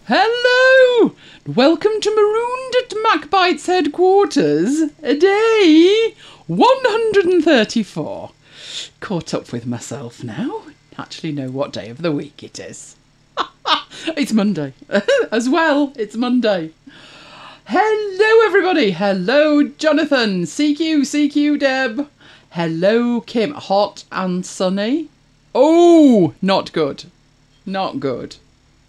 Hello! Welcome to Marooned at MacBite's headquarters, day 134. Caught up with myself now. Actually know what day of the week it is. It's Monday. As well, it's Monday. Hello everybody. Hello Jonathan. CQ Deb. Hello Kim. Hot and sunny. Oh, not good. Not good.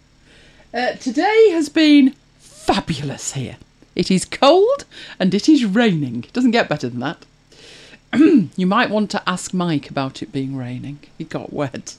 Today has been fabulous here. It is cold and it is raining. It doesn't get better than that. You might want to ask Mike about it being raining. He got wet.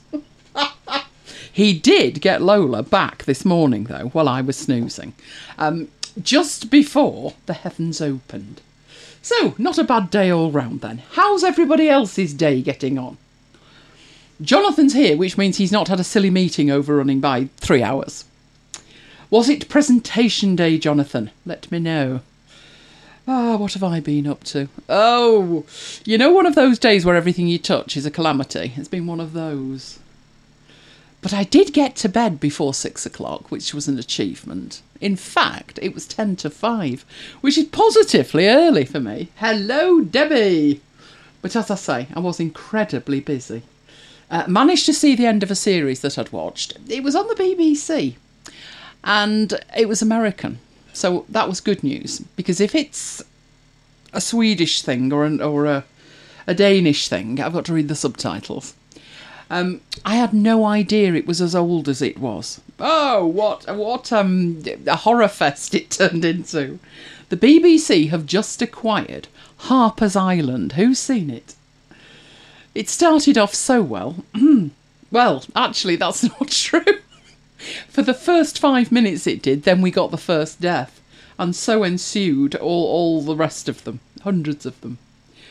He did get Lola back this morning, though, while I was snoozing. Just before the heavens opened. So, not a bad day all round then. How's everybody else's day getting on? Jonathan's here, which means he's not had a silly meeting overrunning by 3 hours. Was it presentation day, Jonathan? Let me know. What have I been up to? Oh, you know one of those days where everything you touch is a calamity? It's been one of those. But I did get to bed before 6 o'clock, which was an achievement. In fact, it was 10 to 5, which is positively early for me. Hello, Debbie! But as I say, I was incredibly busy. Managed to see the end of a series that I'd watched. It was on the BBC. And it was American. So that was good news. Because if it's a Swedish thing or a Danish thing, I've got to read the subtitles. I had no idea it was as old as it was. Oh, what a horror fest it turned into. The BBC have just acquired Harper's Island. Who's seen it? It started off so well. Well, actually, that's not true. For the first 5 minutes it did, then we got the first death. And so ensued all the rest of them. Hundreds of them.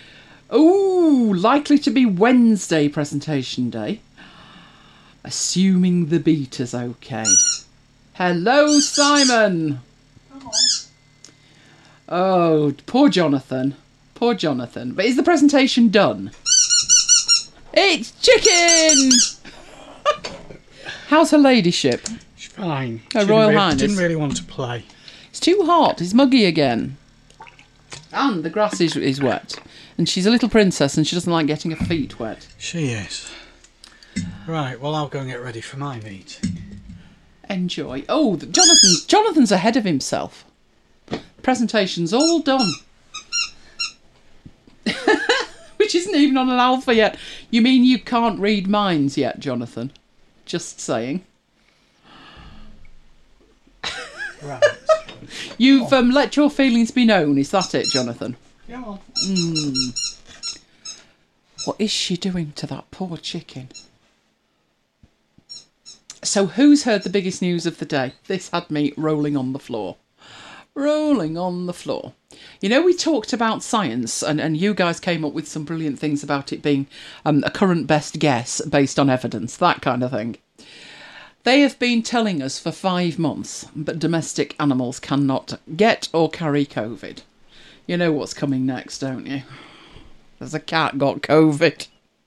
Oh, likely to be Wednesday presentation day. Assuming the beta's okay. Hello, Simon. Come on. Oh, poor Jonathan. Poor Jonathan. But is the presentation done? It's chicken! How's her ladyship? She's fine. Her Royal Highness. Didn't really want to play. It's too hot. It's muggy again. And the grass is wet. And she's a little princess and she doesn't like getting her feet wet. She is. Right, well, I'll go and get ready for my meeting. Enjoy. Oh, Jonathan's ahead of himself. Presentation's all done. Which isn't even on an alpha yet. You mean you can't read minds yet, Jonathan? Just saying. Right. You've let your feelings be known. Is that it, Jonathan? Come on. What is she doing to that poor chicken? So who's heard the biggest news of the day? This had me rolling on the floor. Rolling on the floor. You know, we talked about science and you guys came up with some brilliant things about it being a current best guess based on evidence, that kind of thing. They have been telling us for 5 months that domestic animals cannot get or carry COVID. You know what's coming next, don't you? There's a cat got COVID.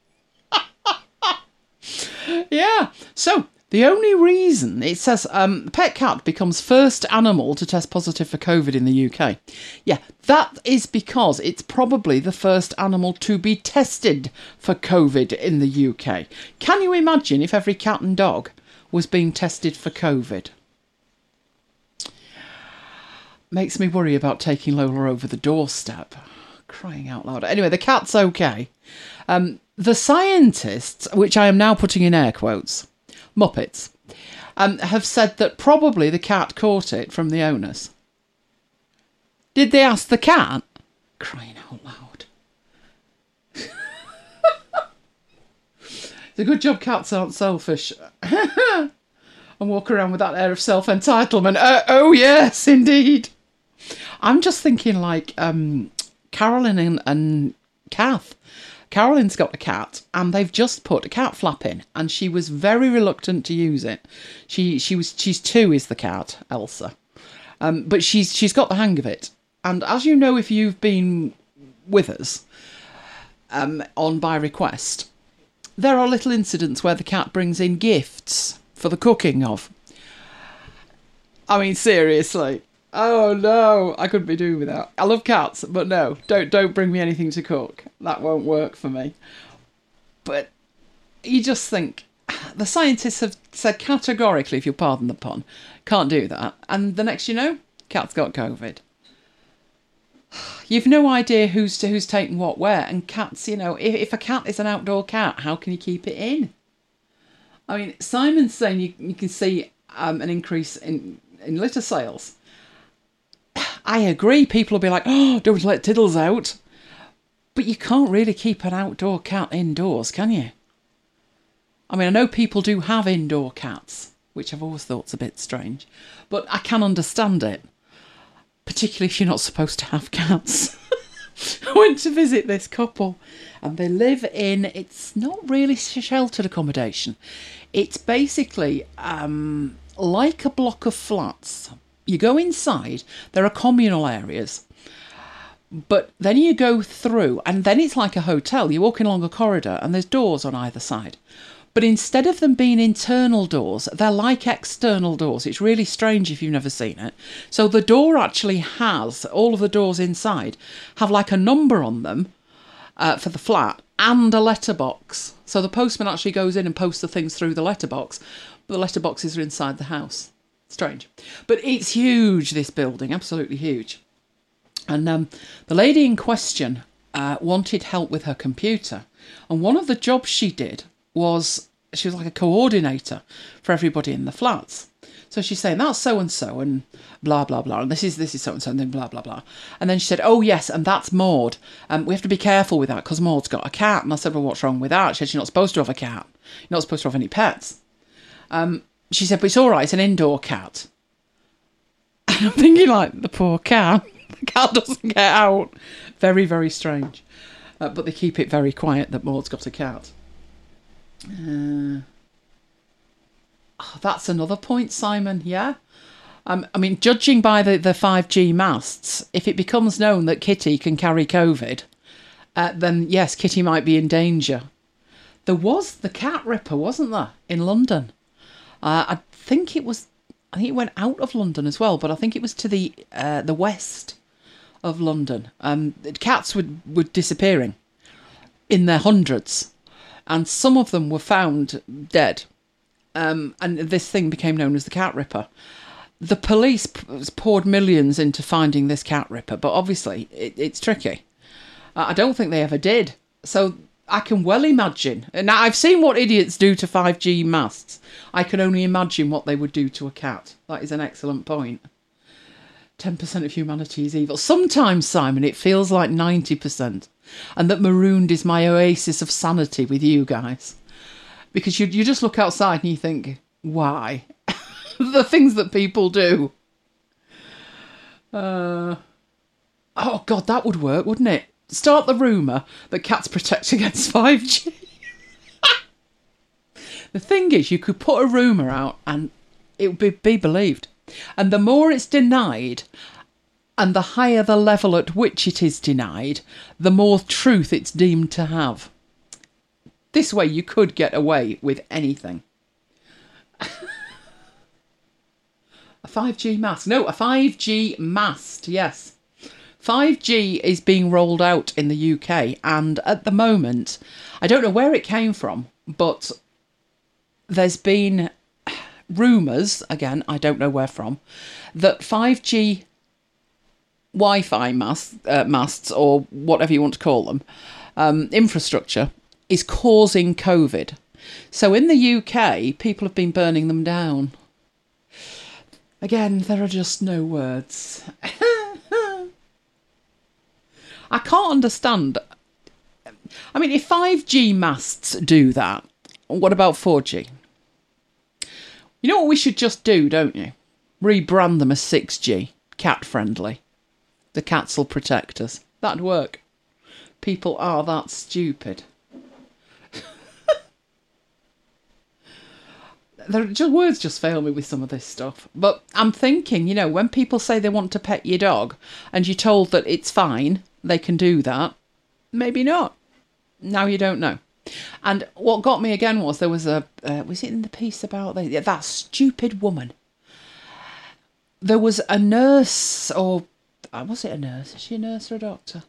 Yeah, so the only reason it says pet cat becomes first animal to test positive for COVID in the UK. Yeah, that is because it's probably the first animal to be tested for COVID in the UK. Can you imagine if every cat and dog was being tested for COVID? Makes me worry about taking Lola over the doorstep. Crying out loud. Anyway, the cat's okay. The scientists, which I am now putting in air quotes, Muppets, have said that probably the cat caught it from the owners. Did they ask the cat? Crying out loud. It's a good job cats aren't selfish. And walk around with that air of self-entitlement. Oh, yes, indeed. I'm just thinking like Carolyn and Kath. Carolyn's got a cat and they've just put a cat flap in and she was very reluctant to use it. She's 2 is the cat, Elsa. But she's got the hang of it. And as you know, if you've been with us on By Request, there are little incidents where the cat brings in gifts for the cooking of. I mean, seriously. Oh no, I couldn't be doing without. I love cats, but no, don't bring me anything to cook. That won't work for me. But you just think, the scientists have said categorically, if you'll pardon the pun, can't do that. And the next you know, cat's got COVID. You've no idea who's taken what where. And cats, you know, if a cat is an outdoor cat, how can you keep it in? I mean, Simon's saying you can see an increase in litter sales. I agree. People will be like, oh, don't let Tiddles out. But you can't really keep an outdoor cat indoors, can you? I mean, I know people do have indoor cats, which I've always thought's a bit strange. But I can understand it. Particularly if you're not supposed to have cats. I went to visit this couple and they live in, it's not really sheltered accommodation. It's basically like a block of flats. You go inside, there are communal areas, but then you go through and then it's like a hotel. You're walking along a corridor and there's doors on either side. But instead of them being internal doors, they're like external doors. It's really strange if you've never seen it. So the door actually has, all of the doors inside, have like a number on them for the flat and a letterbox. So the postman actually goes in and posts the things through the letterbox, but the letterboxes are inside the house. Strange. But it's huge, this building, absolutely huge. And the lady in question wanted help with her computer. And one of the jobs she did was, she was like a coordinator for everybody in the flats. So she's saying, that's so-and-so and blah, blah, blah. And this is so-and-so and then blah, blah, blah. And then she said, oh, yes, and that's Maud. We have to be careful with that because Maud's got a cat. And I said, well, what's wrong with that? She said, you're not supposed to have a cat. You're not supposed to have any pets. She said, but it's all right, it's an indoor cat. And I'm thinking, like, the poor cat. The cat doesn't get out. Very, very strange. But they keep it very quiet that Maud's got a cat. That's another point, Simon, yeah? I mean, judging by the 5G masts, if it becomes known that Kitty can carry COVID, then yes, Kitty might be in danger. There was the cat ripper, wasn't there, in London? I think it went out of London as well, but I think it was to the west of London. Cats were disappearing in their hundreds. And some of them were found dead. And this thing became known as the cat ripper. The police poured millions into finding this cat ripper, but obviously it's tricky. I don't think they ever did. So I can well imagine. Now, I've seen what idiots do to 5G masts. I can only imagine what they would do to a cat. That is an excellent point. 10% of humanity is evil. Sometimes, Simon, it feels like 90%. And that Marooned is my oasis of sanity with you guys. Because you just look outside and you think, why? The things that people do. Oh, God, that would work, wouldn't it? Start the rumour that cats protect against 5G. The thing is, you could put a rumour out and it would be believed. And the more it's denied, and the higher the level at which it is denied, the more truth it's deemed to have. This way you could get away with anything. A 5G mast. No, a 5G mast, yes. 5G is being rolled out in the UK, and at the moment, I don't know where it came from, but there's been rumours, again, I don't know where from, that 5G Wi-Fi masts, or whatever you want to call them, infrastructure, is causing COVID. So in the UK, people have been burning them down. Again, there are just no words. I can't understand. I mean, if 5G masts do that, what about 4G? You know what we should just do, don't you? Rebrand them as 6G, cat friendly. The cats will protect us. That'd work. People are that stupid. Words just fail me with some of this stuff. But I'm thinking, you know, when people say they want to pet your dog and you're told that it's fine, they can do that, maybe not. Now you don't know. And what got me again was there was was it in the piece about that stupid woman? there was a nurse, or was it a nurse? Is she a nurse or a doctor?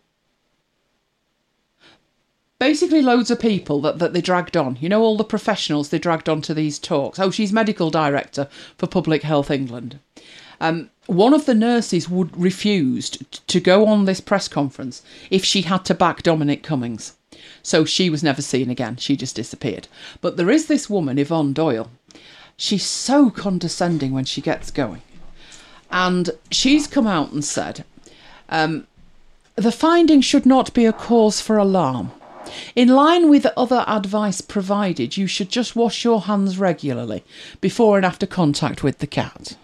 Basically, loads of people that they dragged on. You know, all the professionals they dragged on to these talks. Oh, she's medical director for Public Health England. One of the nurses refused to go on this press conference if she had to back Dominic Cummings. So she was never seen again. She just disappeared. But there is this woman, Yvonne Doyle. She's so condescending when she gets going. And she's come out and said, the findings should not be a cause for alarm. In line with other advice provided, you should just wash your hands regularly before and after contact with the cat.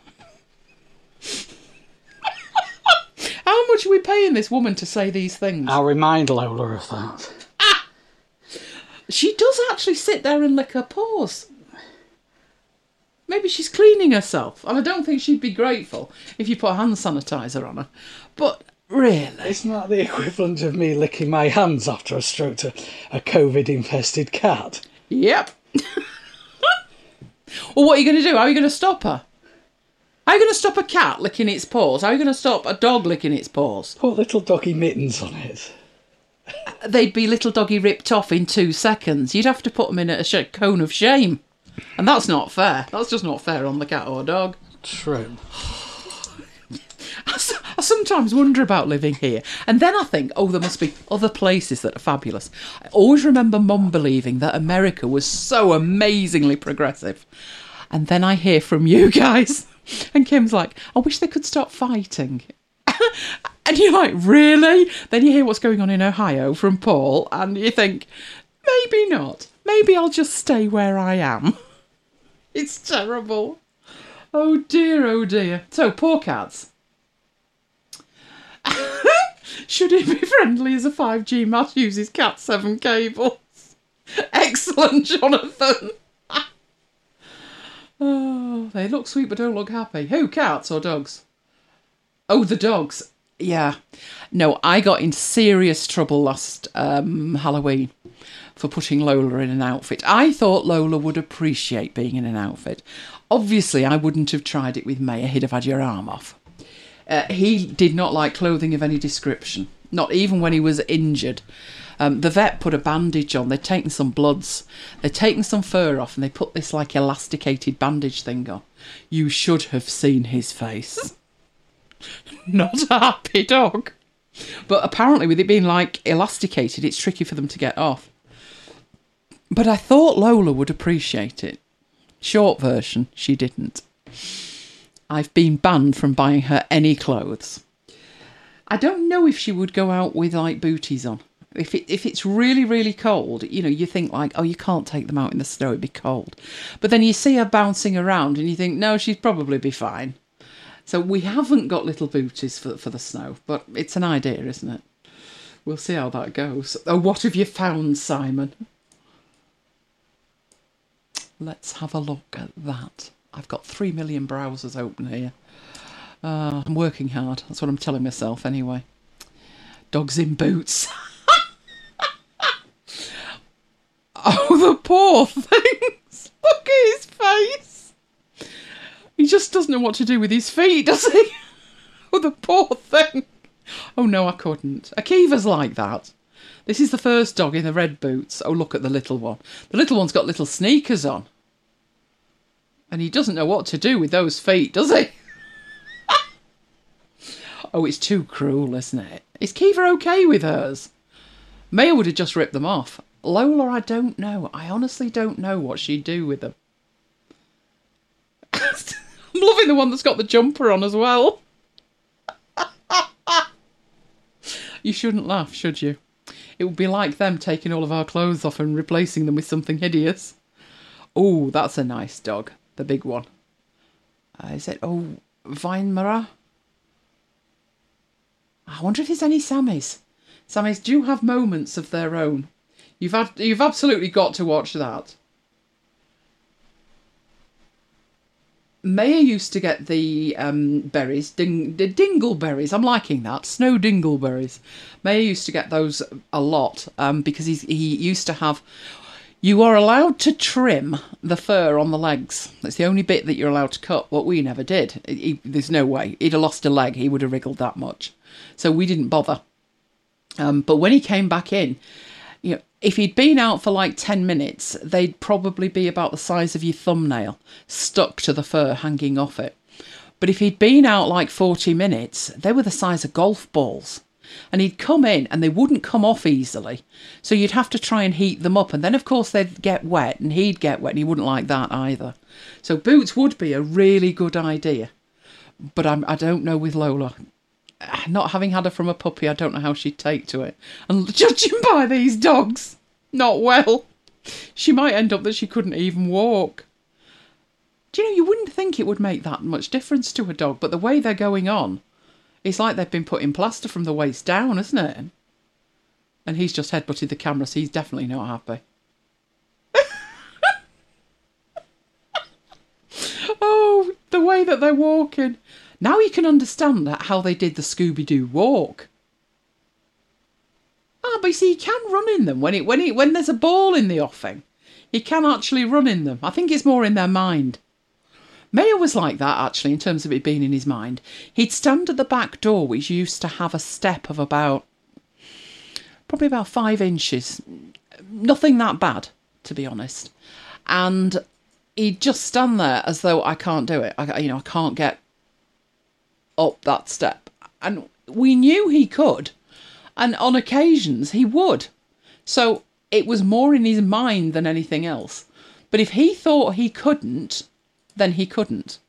How much are we paying this woman to say these things? I'll remind Lola of that. She does actually sit there and lick her paws. Maybe she's cleaning herself. And I don't think she'd be grateful if you put hand sanitizer on her. But really? Isn't that the equivalent of me licking my hands after I stroked a COVID-infested cat? Yep. Well, what are you going to do? How are you going to stop her? How are you going to stop a cat licking its paws? How are you going to stop a dog licking its paws? Put little doggy mittens on it. They'd be little doggy ripped off in 2 seconds. You'd have to put them in a cone of shame. And that's not fair. That's just not fair on the cat or dog. True. I sometimes wonder about living here. And then I think, oh, there must be other places that are fabulous. I always remember Mum believing that America was so amazingly progressive. And then I hear from you guys. And Kim's like, I wish they could stop fighting. And you're like, really? Then you hear what's going on in Ohio from Paul. And you think, maybe not. Maybe I'll just stay where I am. It's terrible. Oh dear, oh dear. So, poor cats. Should it be friendly as a 5G mat uses Cat 7 cables? Excellent, Jonathan. Oh, they look sweet but don't look happy. Who, cats or dogs? Oh, the dogs. Yeah. No, I got in serious trouble last Halloween for putting Lola in an outfit. I thought Lola would appreciate being in an outfit. Obviously, I wouldn't have tried it with Maya. He'd have had your arm off. He did not like clothing of any description, not even when he was injured. The vet put a bandage on. They'd taken some bloods. They'd taken some fur off and they put this like elasticated bandage thing on. You should have seen his face. Not a happy dog. But apparently with it being like elasticated, it's tricky for them to get off. But I thought Lola would appreciate it. Short version, she didn't. I've been banned from buying her any clothes. I don't know if she would go out with like booties on. If it's really, really cold, you know, you think like, oh, you can't take them out in the snow, it'd be cold. But then you see her bouncing around and you think, no, she'd probably be fine. So we haven't got little booties for the snow, but it's an idea, isn't it? We'll see how that goes. Oh, what have you found, Simon? Let's have a look at that. I've got 3 million browsers open here. I'm working hard. That's what I'm telling myself anyway. Dogs in boots. Oh, the poor things. Look at his face. He just doesn't know what to do with his feet, does he? Oh, the poor thing. Oh, no, I couldn't. Akiva's like that. This is the first dog in the red boots. Oh, look at the little one. The little one's got little sneakers on. And he doesn't know what to do with those feet, does he? Oh, it's too cruel, isn't it? Is Kiva okay with hers? Maya would have just ripped them off. Lola, I don't know. I honestly don't know what she'd do with them. I'm loving the one that's got the jumper on as well. You shouldn't laugh, should you? It would be like them taking all of our clothes off and replacing them with something hideous. Oh, that's a nice dog. The big one. Is it, Weimara? I wonder if there's any Sammies. Sammies do have moments of their own. You've absolutely got to watch that. Maya used to get the berries, the dingleberries. I'm liking that. Snow dingleberries. Maya used to get those a lot because he used to have... You are allowed to trim the fur on the legs. That's the only bit that you're allowed to cut. What we never did. There's no way. He'd have lost a leg. He would have wriggled that much. So we didn't bother. But when he came back in, you know, if he'd been out for like 10 minutes, they'd probably be about the size of your thumbnail, stuck to the fur hanging off it. But if he'd been out like 40 minutes, they were the size of golf balls. And he'd come in and they wouldn't come off easily. So you'd have to try and heat them up. And then, of course, they'd get wet and he'd get wet and he wouldn't like that either. So boots would be a really good idea. But I don't know with Lola. Not having had her from a puppy, I don't know how she'd take to it. And judging by these dogs, not well. She might end up that she couldn't even walk. Do you know, you wouldn't think it would make that much difference to a dog. But the way they're going on, it's like they've been put in plaster from the waist down, isn't it? And he's just headbutted the camera, so he's definitely not happy. Oh, the way that they're walking. Now you can understand how they did the Scooby-Doo walk. But you see, you can run in them when there's a ball in the offing. You can actually run in them. I think it's more in their mind. Maya was like that, actually, in terms of it being in his mind. He'd stand at the back door, which used to have a step of probably about 5 inches. Nothing that bad, to be honest. And he'd just stand there as though, I can't do it. I can't get up that step. And we knew he could. And on occasions, he would. So it was more in his mind than anything else. But if he thought he couldn't, then he couldn't.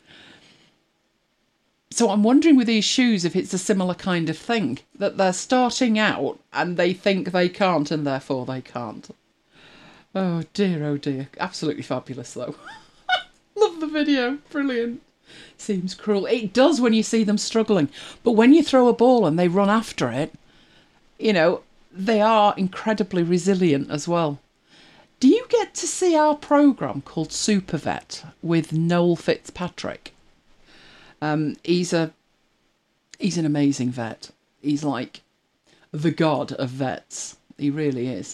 So I'm wondering with these shoes if it's a similar kind of thing, that they're starting out and they think they can't and therefore they can't. Oh dear, absolutely fabulous though. Love the video, brilliant. Seems cruel. It does when you see them struggling, but when you throw a ball and they run after it, you know, they are incredibly resilient as well. Do you get to see our programme called Super Vet with Noel Fitzpatrick? He's an amazing vet. He's like the god of vets. He really is.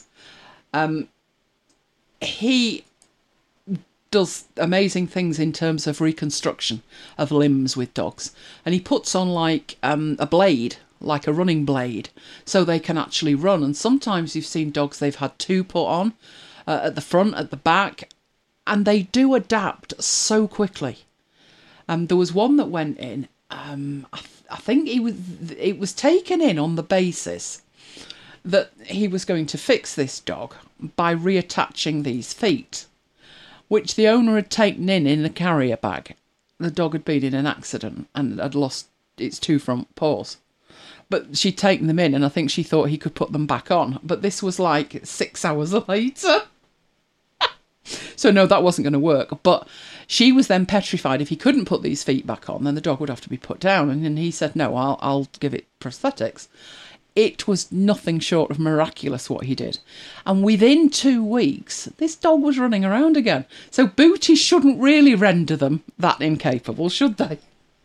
He does amazing things in terms of reconstruction of limbs with dogs. And he puts on like a blade, like a running blade, so they can actually run. And sometimes you've seen dogs they've had 2 put on, at the front, at the back, and they do adapt so quickly. There was one that went in, I think it was taken in on the basis that he was going to fix this dog by reattaching these feet, which the owner had taken in the carrier bag. The dog had been in an accident and had lost its 2 front paws. But she'd taken them in and I think she thought he could put them back on. But this was like 6 hours later. So no, that wasn't going to work. But she was then petrified if he couldn't put these feet back on, then the dog would have to be put down. And then he said, no, I'll give it prosthetics. It was nothing short of miraculous what he did. And within 2 weeks, this dog was running around again. So booties shouldn't really render them that incapable, should they?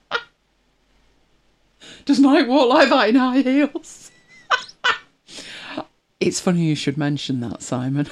Does Mike walk like that in high heels? It's funny you should mention that, Simon.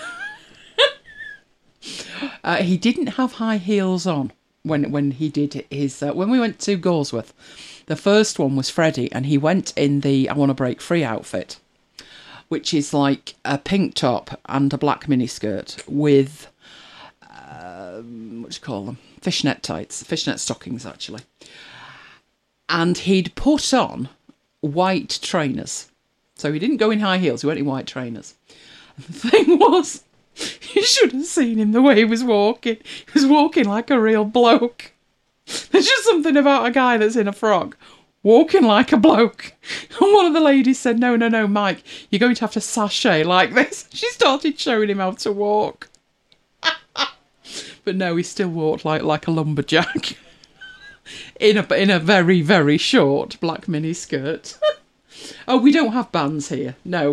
He didn't have high heels on when he did his... when we went to Goresworth, the first one was Freddie, and he went in the I Want to Break Free outfit, which is like a pink top and a black miniskirt with, what do you call them? Fishnet tights, fishnet stockings, actually. And he'd put on white trainers. So he didn't go in high heels, he went in white trainers. And the thing was, you should have seen him the way he was walking. He was walking like a real bloke. There's just something about a guy that's in a frock walking like a bloke. And one of the ladies said, no, Mike, you're going to have to sashay like this. She started showing him how to walk. But no, he still walked like a lumberjack. in a very, very short black mini skirt. Oh, we don't have bands here. No.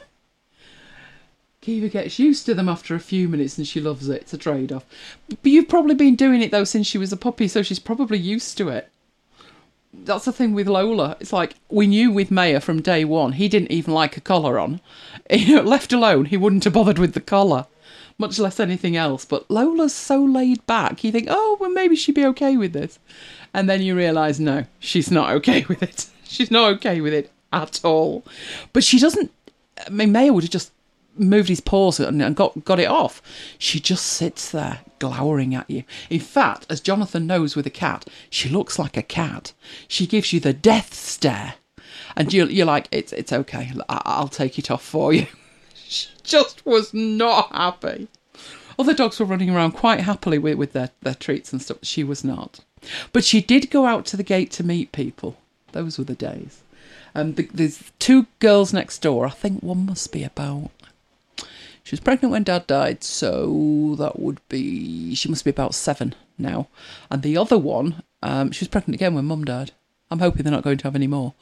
Kiva gets used to them after a few minutes and she loves it. It's a trade-off. But you've probably been doing it, though, since she was a puppy, so she's probably used to it. That's the thing with Lola. It's like, we knew with Maya from day one, he didn't even like a collar on. You know, left alone, he wouldn't have bothered with the collar. much less anything else. But Lola's so laid back. You think, oh, well, maybe she'd be okay with this. And then you realise, no, she's not okay with it. She's not okay with it at all. But she doesn't... I mean, Mayo would have just moved his paws and got it off. She just sits there glowering at you. In fact, as Jonathan knows with a cat, she looks like a cat. She gives you the death stare. And you're like, it's okay, I'll take it off for you. She just was not happy. Other dogs were running around quite happily with their treats and stuff. She was not. But she did go out to the gate to meet people. Those were the days. There's 2 girls next door. I think one must be about... She was pregnant when Dad died, so that would be... She must be about 7 now. And the other one, she was pregnant again when Mum died. I'm hoping they're not going to have any more.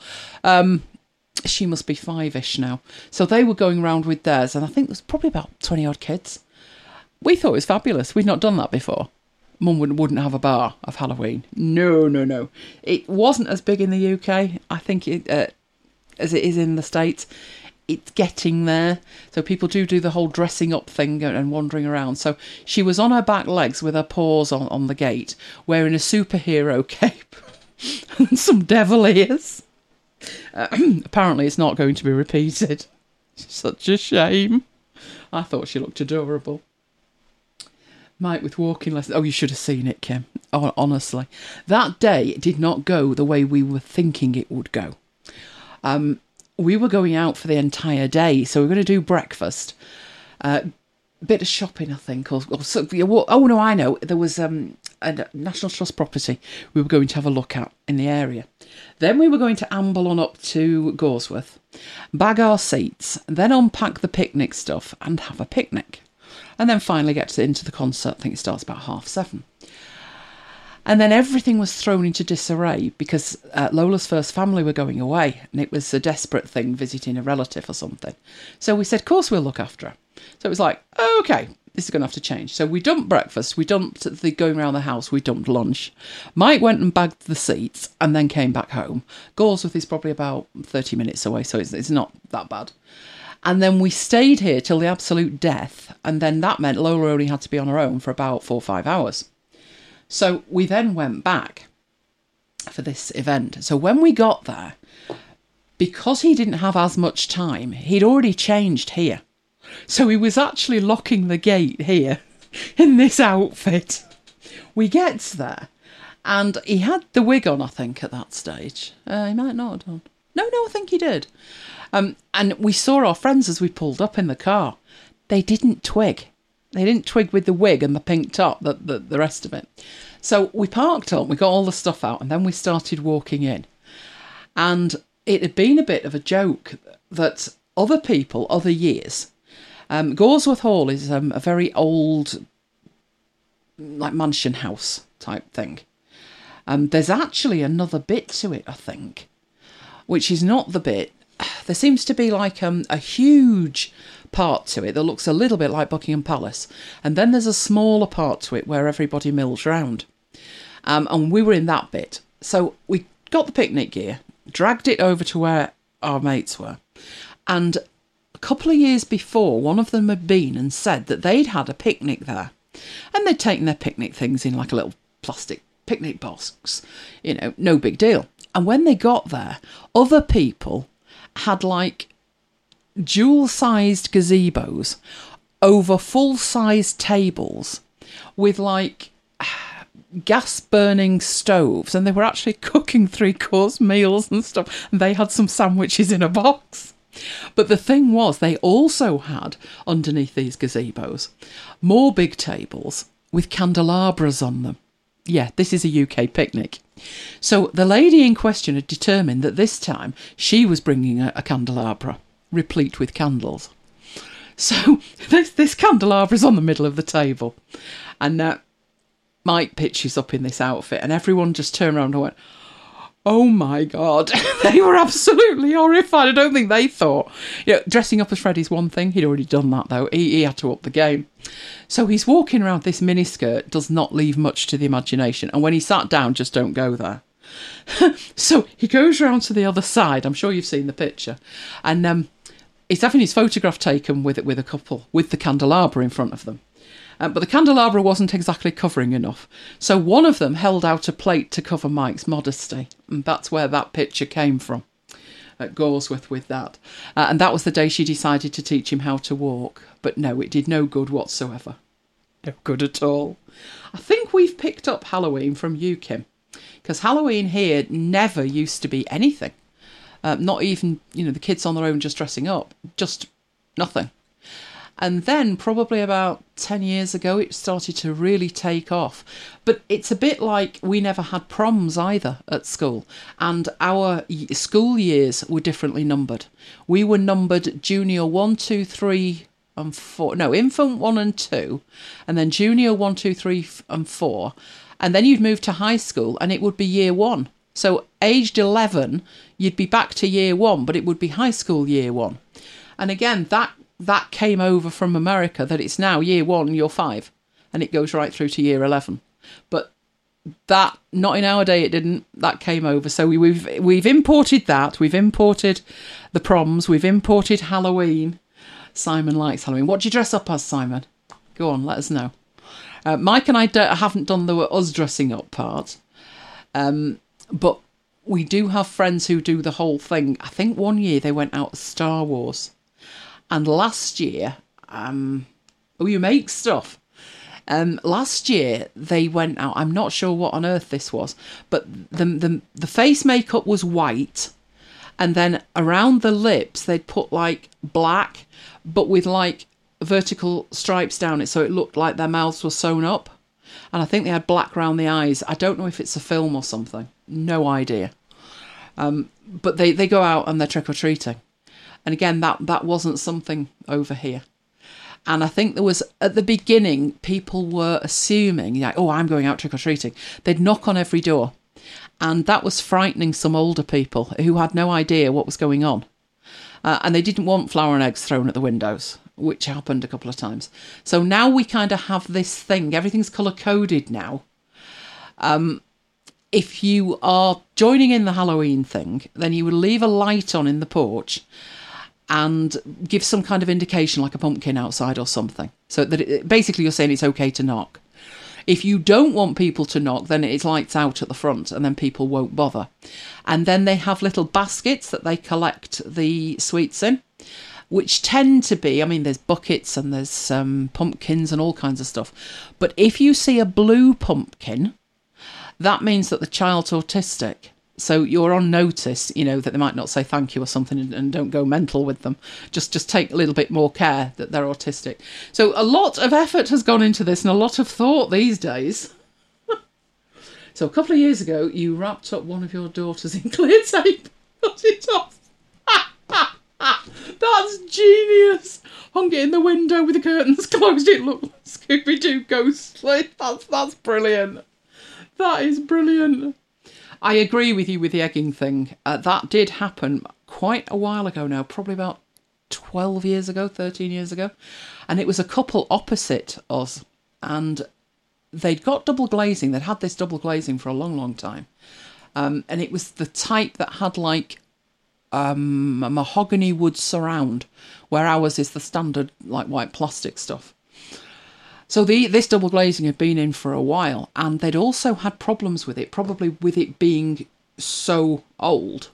She must be 5-ish now. So they were going around with theirs, and I think there's probably about 20-odd kids. We thought it was fabulous. We'd not done that before. Mum wouldn't have a bar of Halloween. No. It wasn't as big in the UK, I think, as it is in the States. It's getting there. So people do the whole dressing up thing and wandering around. So she was on her back legs with her paws on the gate, wearing a superhero cape and some devil ears. Apparently it's not going to be repeated. Such a shame. I thought she looked adorable. Mike with walking lessons. Oh, you should have seen it, Kim. Oh, honestly. That day did not go the way we were thinking it would go. We were going out for the entire day, so we were going to do breakfast. Bit of shopping, I think. Oh, no, I know. There was a National Trust property we were going to have a look at in the area. Then we were going to amble on up to Gawsworth, bag our seats, then unpack the picnic stuff and have a picnic. And then finally get into the concert. I think it starts about 7:30. And then everything was thrown into disarray because Lola's first family were going away and it was a desperate thing, visiting a relative or something. So we said, of course we'll look after her. So it was like, okay, this is going to have to change. So we dumped breakfast, we dumped the going around the house, we dumped lunch. Mike went and bagged the seats and then came back home. Gawsworth is probably about 30 minutes away, so it's not that bad. And then we stayed here till the absolute death. And then that meant Lola only had to be on her own for about 4 or 5 hours. So we then went back for this event. So when we got there, because he didn't have as much time, he'd already changed here. So he was actually locking the gate here in this outfit. We get there and he had the wig on, I think, at that stage. He might not have done. No, I think he did. And we saw our friends as we pulled up in the car. They didn't twig. They didn't twig with the wig and the pink top, the rest of it. So we parked up, we got all the stuff out, and then we started walking in. And it had been a bit of a joke that other people, other years... Gawsworth Hall is a very old, like, mansion house type thing. There's actually another bit to it, I think, which is not the bit... There seems to be like a huge part to it that looks a little bit like Buckingham Palace. And then there's a smaller part to it where everybody mills round. And we were in that bit. So we got the picnic gear, dragged it over to where our mates were. And a couple of years before, one of them had been and said that they'd had a picnic there. And they'd taken their picnic things in like a little plastic picnic box. You know, no big deal. And when they got there, other people had like dual-sized gazebos over full-sized tables with like gas-burning stoves, and they were actually cooking 3-course meals and stuff, and they had some sandwiches in a box. But the thing was, they also had, underneath these gazebos, more big tables with candelabras on them. Yeah, this is a UK picnic. So the lady in question had determined that this time she was bringing a candelabra, replete with candles. So this candelabra's on the middle of the table. And Mike pitches up in this outfit, and everyone just turned around and went, oh my God. They were absolutely horrified. I don't think they thought. You know, dressing up as Freddy's one thing. He'd already done that, though. He had to up the game. So he's walking around, this miniskirt does not leave much to the imagination. And when he sat down, just don't go there. So he goes around to the other side. I'm sure you've seen the picture. And He's having his photograph taken with a couple, with the candelabra in front of them. But the candelabra wasn't exactly covering enough. So one of them held out a plate to cover Mike's modesty. And that's where that picture came from, at Goresworth with that. And that was the day she decided to teach him how to walk. But no, it did no good whatsoever. No good at all. I think we've picked up Halloween from you, Kim. Because Halloween here never used to be anything. Not even, the kids on their own just dressing up. Just nothing. And then probably about 10 years ago, it started to really take off. But it's a bit like we never had proms either at school. And our school years were differently numbered. We were numbered junior 1, 2, 3 and 4. No, infant 1 and 2. And then junior 1, 2, 3 and 4. And then you'd move to high school and it would be year 1. So aged 11, you'd be back to year 1, but it would be high school year 1. And again, that came over from America, that it's now year 1, you're 5, and it goes right through to year 11. But that, not in our day, it didn't. That came over. So we've imported that. We've imported the proms. We've imported Halloween. Simon likes Halloween. What do you dress up as, Simon? Go on, let us know. Mike and I haven't done the us dressing up part. But we do have friends who do the whole thing. I think one year they went out Star Wars. And last year, you make stuff. Last year they went out. I'm not sure what on earth this was, but the face makeup was white, and then around the lips they'd put like black, but with like vertical stripes down it, so it looked like their mouths were sewn up. And I think they had black around the eyes. I don't know if it's a film or something. No idea. But they go out and they're trick-or-treating. And again, that wasn't something over here. And I think there was, at the beginning, people were assuming, I'm going out trick-or-treating. They'd knock on every door. And that was frightening some older people who had no idea what was going on. And they didn't want flour and eggs thrown at the windows, which happened a couple of times. So now we kind of have this thing. Everything's colour-coded now. If you are joining in the Halloween thing, then you would leave a light on in the porch and give some kind of indication, like a pumpkin outside or something. So that basically you're saying it's okay to knock. If you don't want people to knock, then it's lights out at the front and then people won't bother. And then they have little baskets that they collect the sweets in, which tend to be, there's buckets and there's pumpkins and all kinds of stuff. But if you see a blue pumpkin, that means that the child's autistic. So you're on notice, that they might not say thank you or something, and don't go mental with them. Just take a little bit more care that they're autistic. So a lot of effort has gone into this and a lot of thought these days. So a couple of years ago, you wrapped up one of your daughters in clear tape. Put it off. That's genius. Hung it in the window with the curtains closed. It looked like Scooby-Doo ghostly. That's brilliant. That is brilliant. I agree with you with the egging thing. That did happen quite a while ago now, probably about 12 years ago, 13 years ago. And it was a couple opposite us. And they'd got double glazing. They'd had this double glazing for a long, long time. And it was the type that had like a mahogany wood surround, where ours is the standard like white plastic stuff. So this double glazing had been in for a while, and they'd also had problems with it, probably with it being so old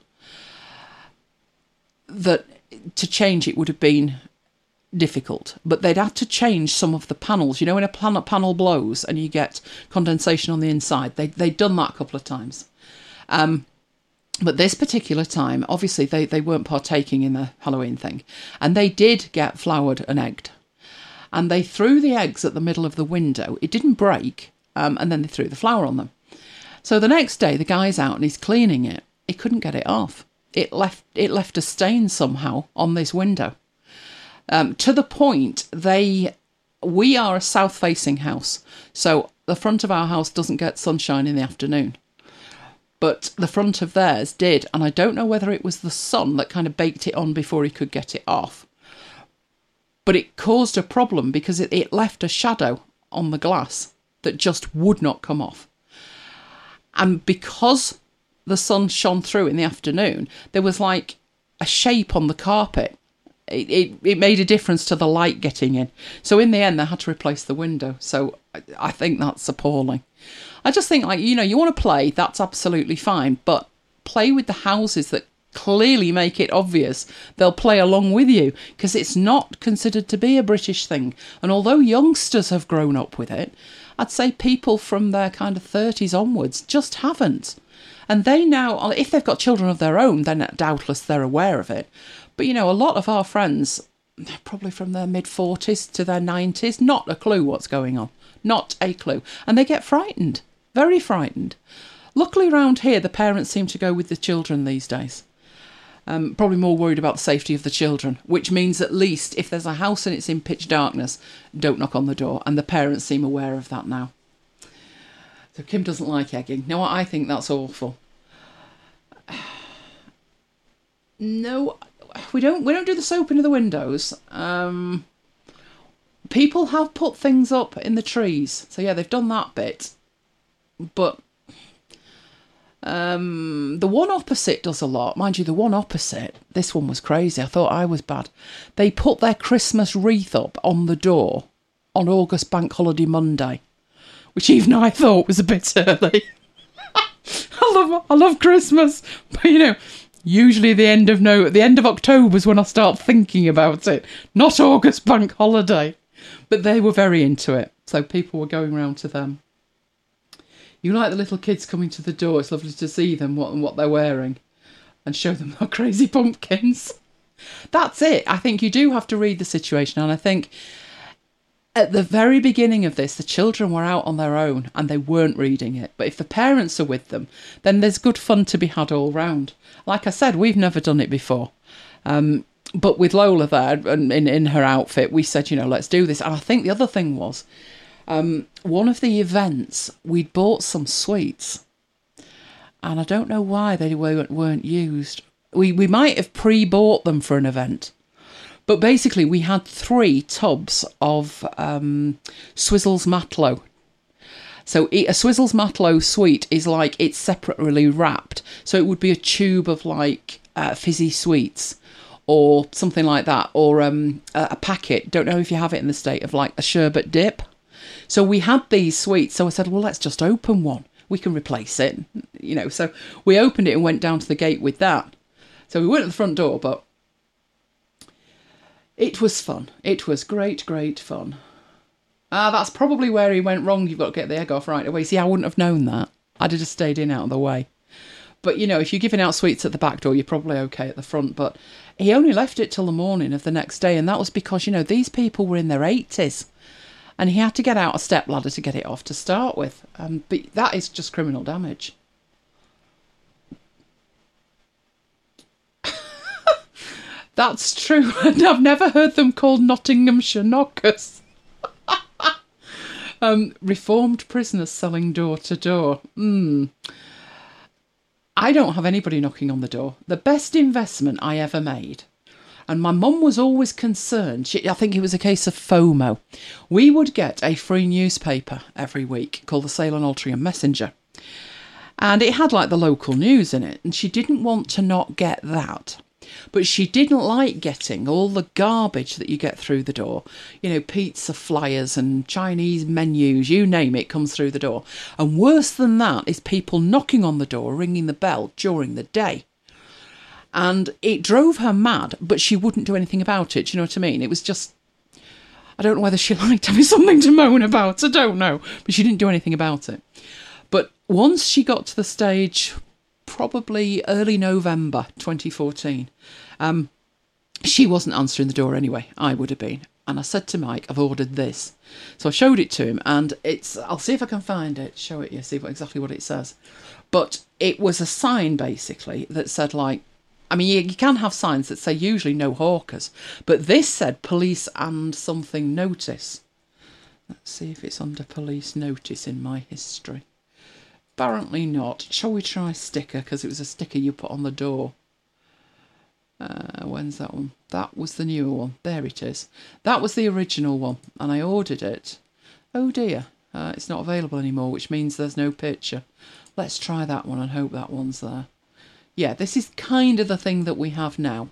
that to change it would have been difficult. But they'd had to change some of the panels. When a panel blows and you get condensation on the inside, they'd done that a couple of times. But this particular time, obviously, they weren't partaking in the Halloween thing, and they did get floured and egged. And they threw the eggs at the middle of the window. It didn't break, and then they threw the flour on them. So the next day, the guy's out and he's cleaning it. He couldn't get it off. It left a stain somehow on this window. To the point, we are a south-facing house, so the front of our house doesn't get sunshine in the afternoon. But the front of theirs did, and I don't know whether it was the sun that kind of baked it on before he could get it off. But it caused a problem because it left a shadow on the glass that just would not come off. And because the sun shone through in the afternoon, there was like a shape on the carpet it made a difference to the light getting in. So in the end, they had to replace the window. So I think that's appalling. I just think, like, you want to play, that's absolutely fine, but play with the houses that clearly make it obvious they'll play along with you, because it's not considered to be a British thing. And although youngsters have grown up with it, I'd say people from their kind of 30s onwards just haven't. And they now, if they've got children of their own, then doubtless they're aware of it. But, a lot of our friends, probably from their mid-40s to their 90s, not a clue what's going on. Not a clue. And they get frightened. Very frightened. Luckily around here, the parents seem to go with the children these days. Probably more worried about the safety of the children, which means at least if there's a house and it's in pitch darkness, don't knock on the door. And the parents seem aware of that now. So Kim doesn't like egging. No, I think that's awful. No, we don't do the soap into the windows. People have put things up in the trees. So yeah, they've done that bit. But the one opposite does a lot. Mind you, the one opposite, this one was crazy. I thought I was bad. They put their Christmas wreath up on the door on August Bank Holiday Monday, which even I thought was a bit early. I love Christmas, but usually the end of October is when I start thinking about it, not August Bank Holiday. But they were very into it, so people were going round to them. You like the little kids coming to the door. It's lovely to see them, what they're wearing, and show them their crazy pumpkins. That's it. I think you do have to read the situation, and I think at the very beginning of this, the children were out on their own and they weren't reading it. But if the parents are with them, then there's good fun to be had all round. Like I said, we've never done it before. But with Lola there, and in her outfit, we said, let's do this. And I think the other thing was, one of the events, we'd bought some sweets. And I don't know why they weren't used. We might have pre-bought them for an event. But basically, we had 3 tubs of Swizzles Matlow. So a Swizzles Matlow sweet is like it's separately wrapped. So it would be a tube of like fizzy sweets or something like that. Or a packet, don't know if you have it in the state, of like a sherbet dip. So we had these sweets. So I said, well, let's just open one. We can replace it. So we opened it and went down to the gate with that. So we weren't at the front door, but it was fun. It was great, great fun. That's probably where he went wrong. You've got to get the egg off right away. See, I wouldn't have known that. I'd have just stayed in out of the way. But, if you're giving out sweets at the back door, you're probably okay at the front. But he only left it till the morning of the next day. And that was because, these people were in their 80s. And he had to get out a stepladder to get it off to start with. But that is just criminal damage. That's true. And I've never heard them called Nottinghamshire knockers. Reformed prisoners selling door to door. I don't have anybody knocking on the door. The best investment I ever made. And my mum was always concerned. I think it was a case of FOMO. We would get a free newspaper every week called the Sale and Altrincham Messenger. And it had like the local news in it. And she didn't want to not get that. But she didn't like getting all the garbage that you get through the door. Pizza flyers and Chinese menus, you name it, comes through the door. And worse than that is people knocking on the door, ringing the bell during the day. And it drove her mad, but she wouldn't do anything about it. Do you know what I mean? It was just, I don't know whether she liked having something to moan about. I don't know. But she didn't do anything about it. But once she got to the stage, probably early November 2014, she wasn't answering the door anyway. I would have been. And I said to Mike, I've ordered this. So I showed it to him, and I'll see if I can find it, show it you, see exactly what it says. But it was a sign, basically, that said, you can have signs that say usually no hawkers, but this said police and something notice. Let's see if it's under police notice in my history. Apparently not. Shall we try sticker? Because it was a sticker you put on the door. When's that one? That was the newer one. There it is. That was the original one, and I ordered it. Oh dear, it's not available anymore, which means there's no picture. Let's try that one and hope that one's there. Yeah, this is kind of the thing that we have now.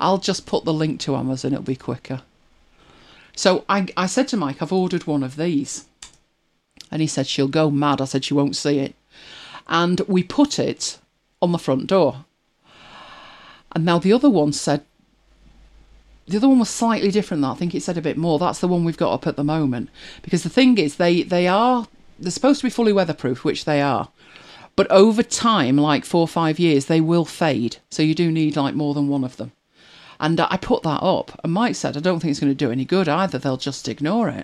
I'll just put the link to Amazon, it'll be quicker. So I said to Mike, I've ordered one of these. And he said, she'll go mad. I said, she won't see it. And we put it on the front door. And now the other one was slightly different. I think it said a bit more. That's the one we've got up at the moment. Because the thing is, they're supposed to be fully weatherproof, which they are. But over time, like 4 or 5 years, they will fade. So you do need like more than one of them. And I put that up. And Mike said, I don't think it's going to do any good either. They'll just ignore it.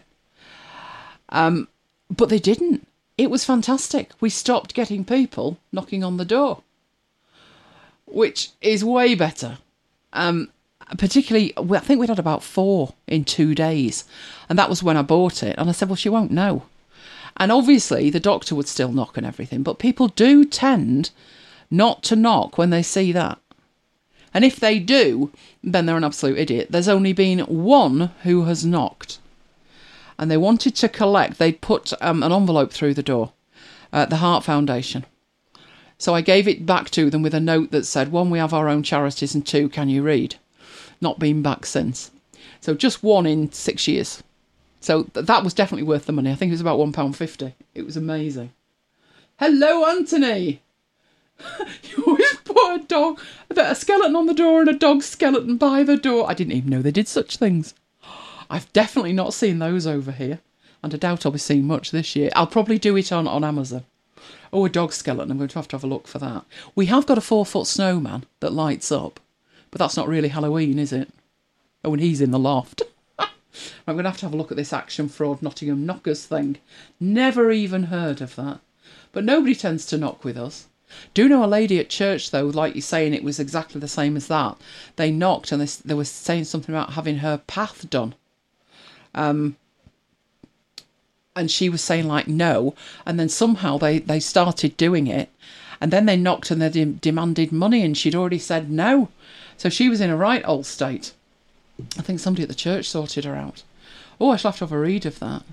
But they didn't. It was fantastic. We stopped getting people knocking on the door, which is way better. Particularly, I think we'd had about 4 in 2 days. And that was when I bought it. And I said, well, she won't know. And obviously, the doctor would still knock and everything. But people do tend not to knock when they see that. And if they do, then they're an absolute idiot. There's only been one who has knocked. And they wanted to collect, they'd put an envelope through the door, the Heart Foundation. So I gave it back to them with a note that said, 1, we have our own charities, and 2, can you read? Not been back since. So just 1 in 6 years. So that was definitely worth the money. I think it was about £1.50. It was amazing. Hello, Anthony. You always put a skeleton on the door and a dog skeleton by the door. I didn't even know they did such things. I've definitely not seen those over here. And I doubt I'll be seeing much this year. I'll probably do it on Amazon. Oh, a dog skeleton. I'm going to have a look for that. We have got a 4-foot snowman that lights up. But that's not really Halloween, is it? Oh, and he's in the loft. I'm going to have a look at this Action Fraud Nottingham Knockers thing. Never even heard of that. But nobody tends to knock with us. Do know a lady at church, though, like you're saying, it was exactly the same as that. They knocked and they were saying something about having her path done. And she was saying, like, no. And then somehow they started doing it. And then they knocked and they demanded money, and she'd already said no. So she was in a right old state. I think somebody at the church sorted her out. Oh, I shall have to have a read of that.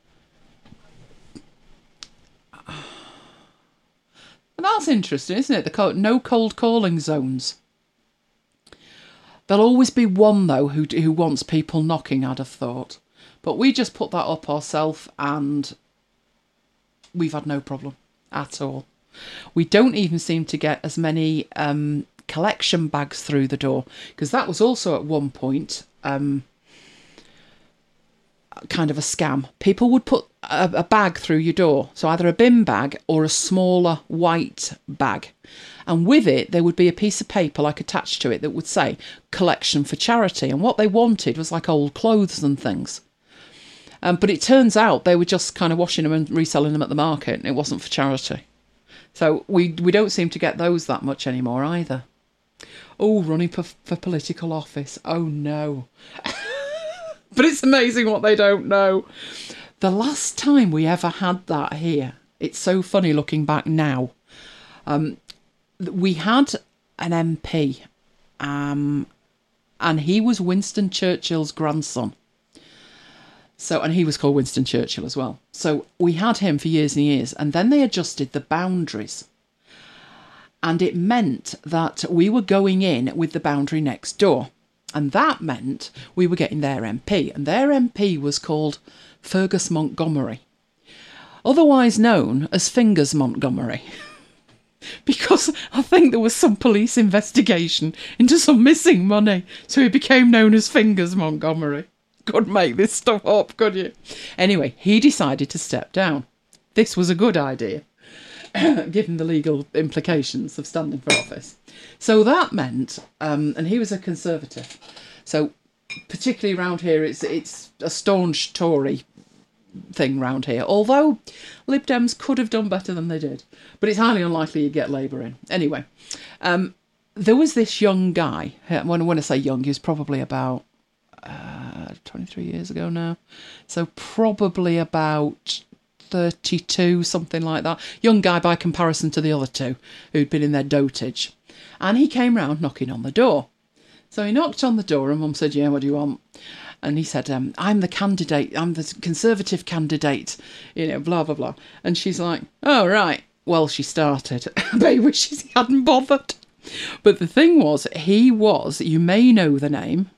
And that's interesting, isn't it? No cold calling zones. There'll always be one, though, who wants people knocking, I'd have thought. But we just put that up ourselves, and we've had no problem at all. We don't even seem to get as many collection bags through the door, because that was also at one point kind of a scam. People would put a bag through your door, so either a bin bag or a smaller white bag, and with it there would be a piece of paper like attached to it that would say collection for charity, and what they wanted was like old clothes and things. But it turns out they were just kind of washing them and reselling them at the market, and it wasn't for charity. So we don't seem to get those that much anymore either. Oh, running for political office. Oh, no. But it's amazing what they don't know. The last time we ever had that here, it's so funny looking back now. We had an MP, and he was Winston Churchill's grandson. So, and he was called Winston Churchill as well. So we had him for years and years, and then they adjusted the boundaries. And it meant that we were going in with the boundary next door. And that meant we were getting their MP. And their MP was called Fergus Montgomery, otherwise known as Fingers Montgomery. Because I think there was some police investigation into some missing money. So he became known as Fingers Montgomery. Couldn't make this stuff up, could you? Anyway, he decided to step down. This was a good idea, given the legal implications of standing for office. So that meant, and he was a Conservative, so particularly around here, it's a staunch Tory thing round here, although Lib Dems could have done better than they did, but it's highly unlikely you'd get Labour in. Anyway, there was this young guy, when I say young, he was probably about 23 years ago now, so probably about 32, something like that. Young guy by comparison to the other two who'd been in their dotage. And he came round knocking on the door. So he knocked on the door and Mum said, yeah, what do you want? And he said, I'm the candidate, I'm the Conservative candidate, blah, blah, blah. And she's like, oh, right. Well, she started. I bet he wishes he hadn't bothered. But the thing was, you may know the name,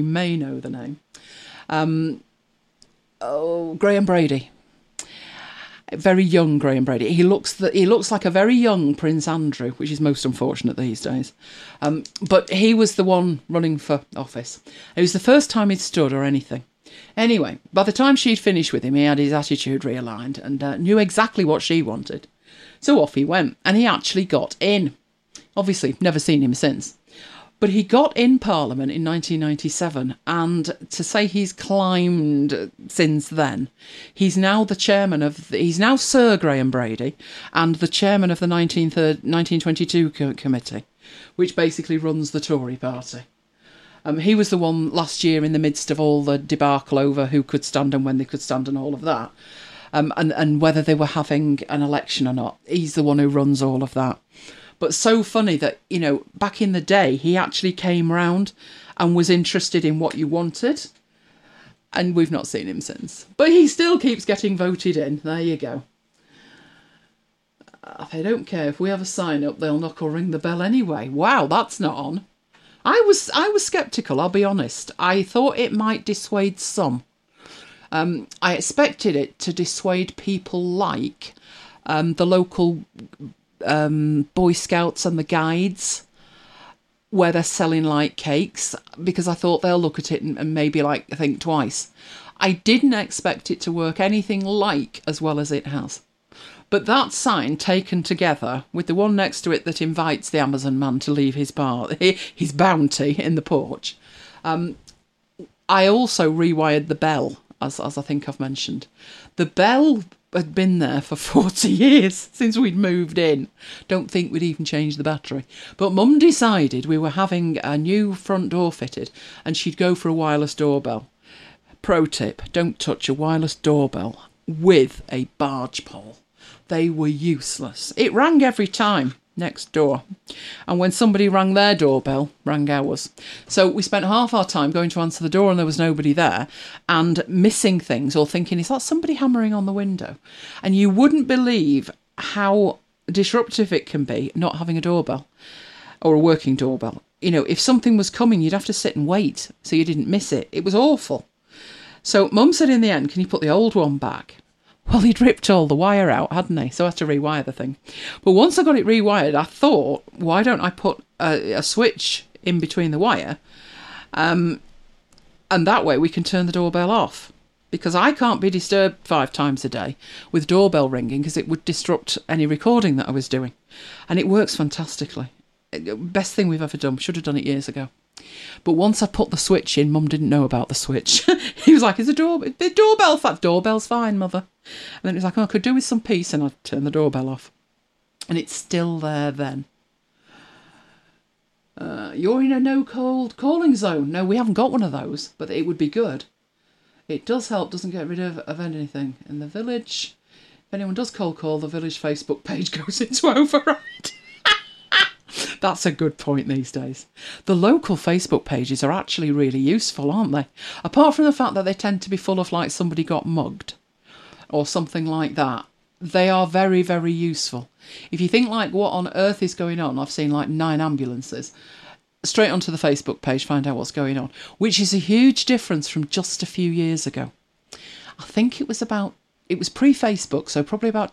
Graham Brady. Very young Graham Brady. He looks like a very young Prince Andrew, which is most unfortunate these days. But he was the one running for office. It was the first time he'd stood or anything. Anyway, by the time she'd finished with him, he had his attitude realigned and knew exactly what she wanted. So off he went, and he actually got in. Obviously, never seen him since. But he got in Parliament in 1997, and to say he's climbed since then, he's now Sir Graham Brady, and the chairman of the 1922 committee, which basically runs the Tory party. He was the one last year in the midst of all the debacle over who could stand and when they could stand and all of that, and whether they were having an election or not. He's the one who runs all of that. But so funny that, back in the day, he actually came round and was interested in what you wanted. And we've not seen him since. But he still keeps getting voted in. There you go. They don't care if we have a sign up, they'll knock or ring the bell anyway. Wow, that's not on. I was sceptical, I'll be honest. I thought it might dissuade some. I expected it to dissuade people like the local Boy Scouts and the Guides, where they're selling like cakes, because I thought they'll look at it and maybe think twice. I didn't expect it to work anything like as well as it has. But that sign taken together with the one next to it that invites the Amazon man to leave his bounty in the porch. I also rewired the bell, as I think I've mentioned. The bell had been there for 40 years since we'd moved in. Don't think we'd even changed the battery. But Mum decided we were having a new front door fitted and she'd go for a wireless doorbell. Pro tip, don't touch a wireless doorbell with a barge pole. They were useless. It rang every time next door. And when somebody rang their doorbell, rang ours. So we spent half our time going to answer the door and there was nobody there and missing things or thinking, is that somebody hammering on the window? And you wouldn't believe how disruptive it can be not having a doorbell or a working doorbell. If something was coming, you'd have to sit and wait so you didn't miss it. It was awful. So Mum said in the end, can you put the old one back? Well, he'd ripped all the wire out, hadn't he? So I had to rewire the thing. But once I got it rewired, I thought, why don't I put a switch in between the wire? And that way we can turn the doorbell off. Because I can't be disturbed 5 times a day with doorbell ringing because it would disrupt any recording that I was doing. And it works fantastically. Best thing we've ever done. Should have done it years ago. But once I put the switch in, Mum didn't know about the switch. He was like, is the doorbell fine? Doorbell's fine, Mother. And then it was like, I could do with some peace, and I'd turn the doorbell off. And it's still there then. You're in a no-cold calling zone. No, we haven't got one of those, but it would be good. It does help, doesn't get rid of anything. In the village, if anyone does cold call, the village Facebook page goes into override. That's a good point these days. The local Facebook pages are actually really useful, aren't they? Apart from the fact that they tend to be full of somebody got mugged or something like that. They are very, very useful. If you think what on earth is going on, I've seen 9 ambulances. Straight onto the Facebook page, find out what's going on. Which is a huge difference from just a few years ago. I think it was pre-Facebook, so probably about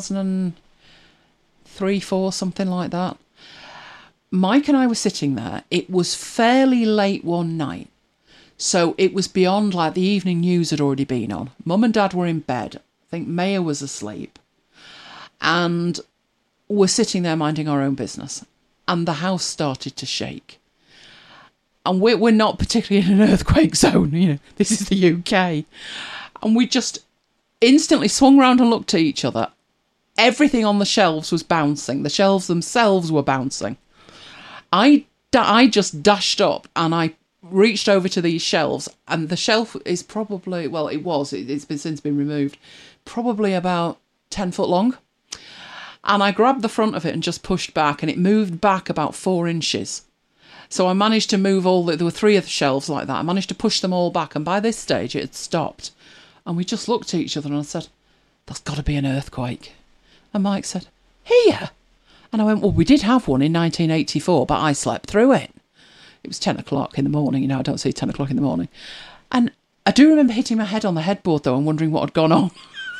2003, 4, something like that. Mike and I were sitting there. It was fairly late one night. So it was beyond the evening news had already been on. Mum and Dad were in bed. I think Maya was asleep. And we're sitting there minding our own business. And the house started to shake. And we're not particularly in an earthquake zone. This is the UK. And we just instantly swung round and looked at each other. Everything on the shelves was bouncing. The shelves themselves were bouncing. I just dashed up and I reached over to these shelves, and the shelf is probably, it's since been removed, probably about 10 foot long. And I grabbed the front of it and just pushed back, and it moved back about 4 inches. So I managed to move there were 3 of the shelves like that. I managed to push them all back, and by this stage it had stopped. And we just looked at each other and I said, there's got to be an earthquake. And Mike said, here? And I went, well, we did have one in 1984, but I slept through it. It was 10 o'clock in the morning. You know, I don't see 10 o'clock in the morning. And I do remember hitting my head on the headboard, though, and wondering what had gone on.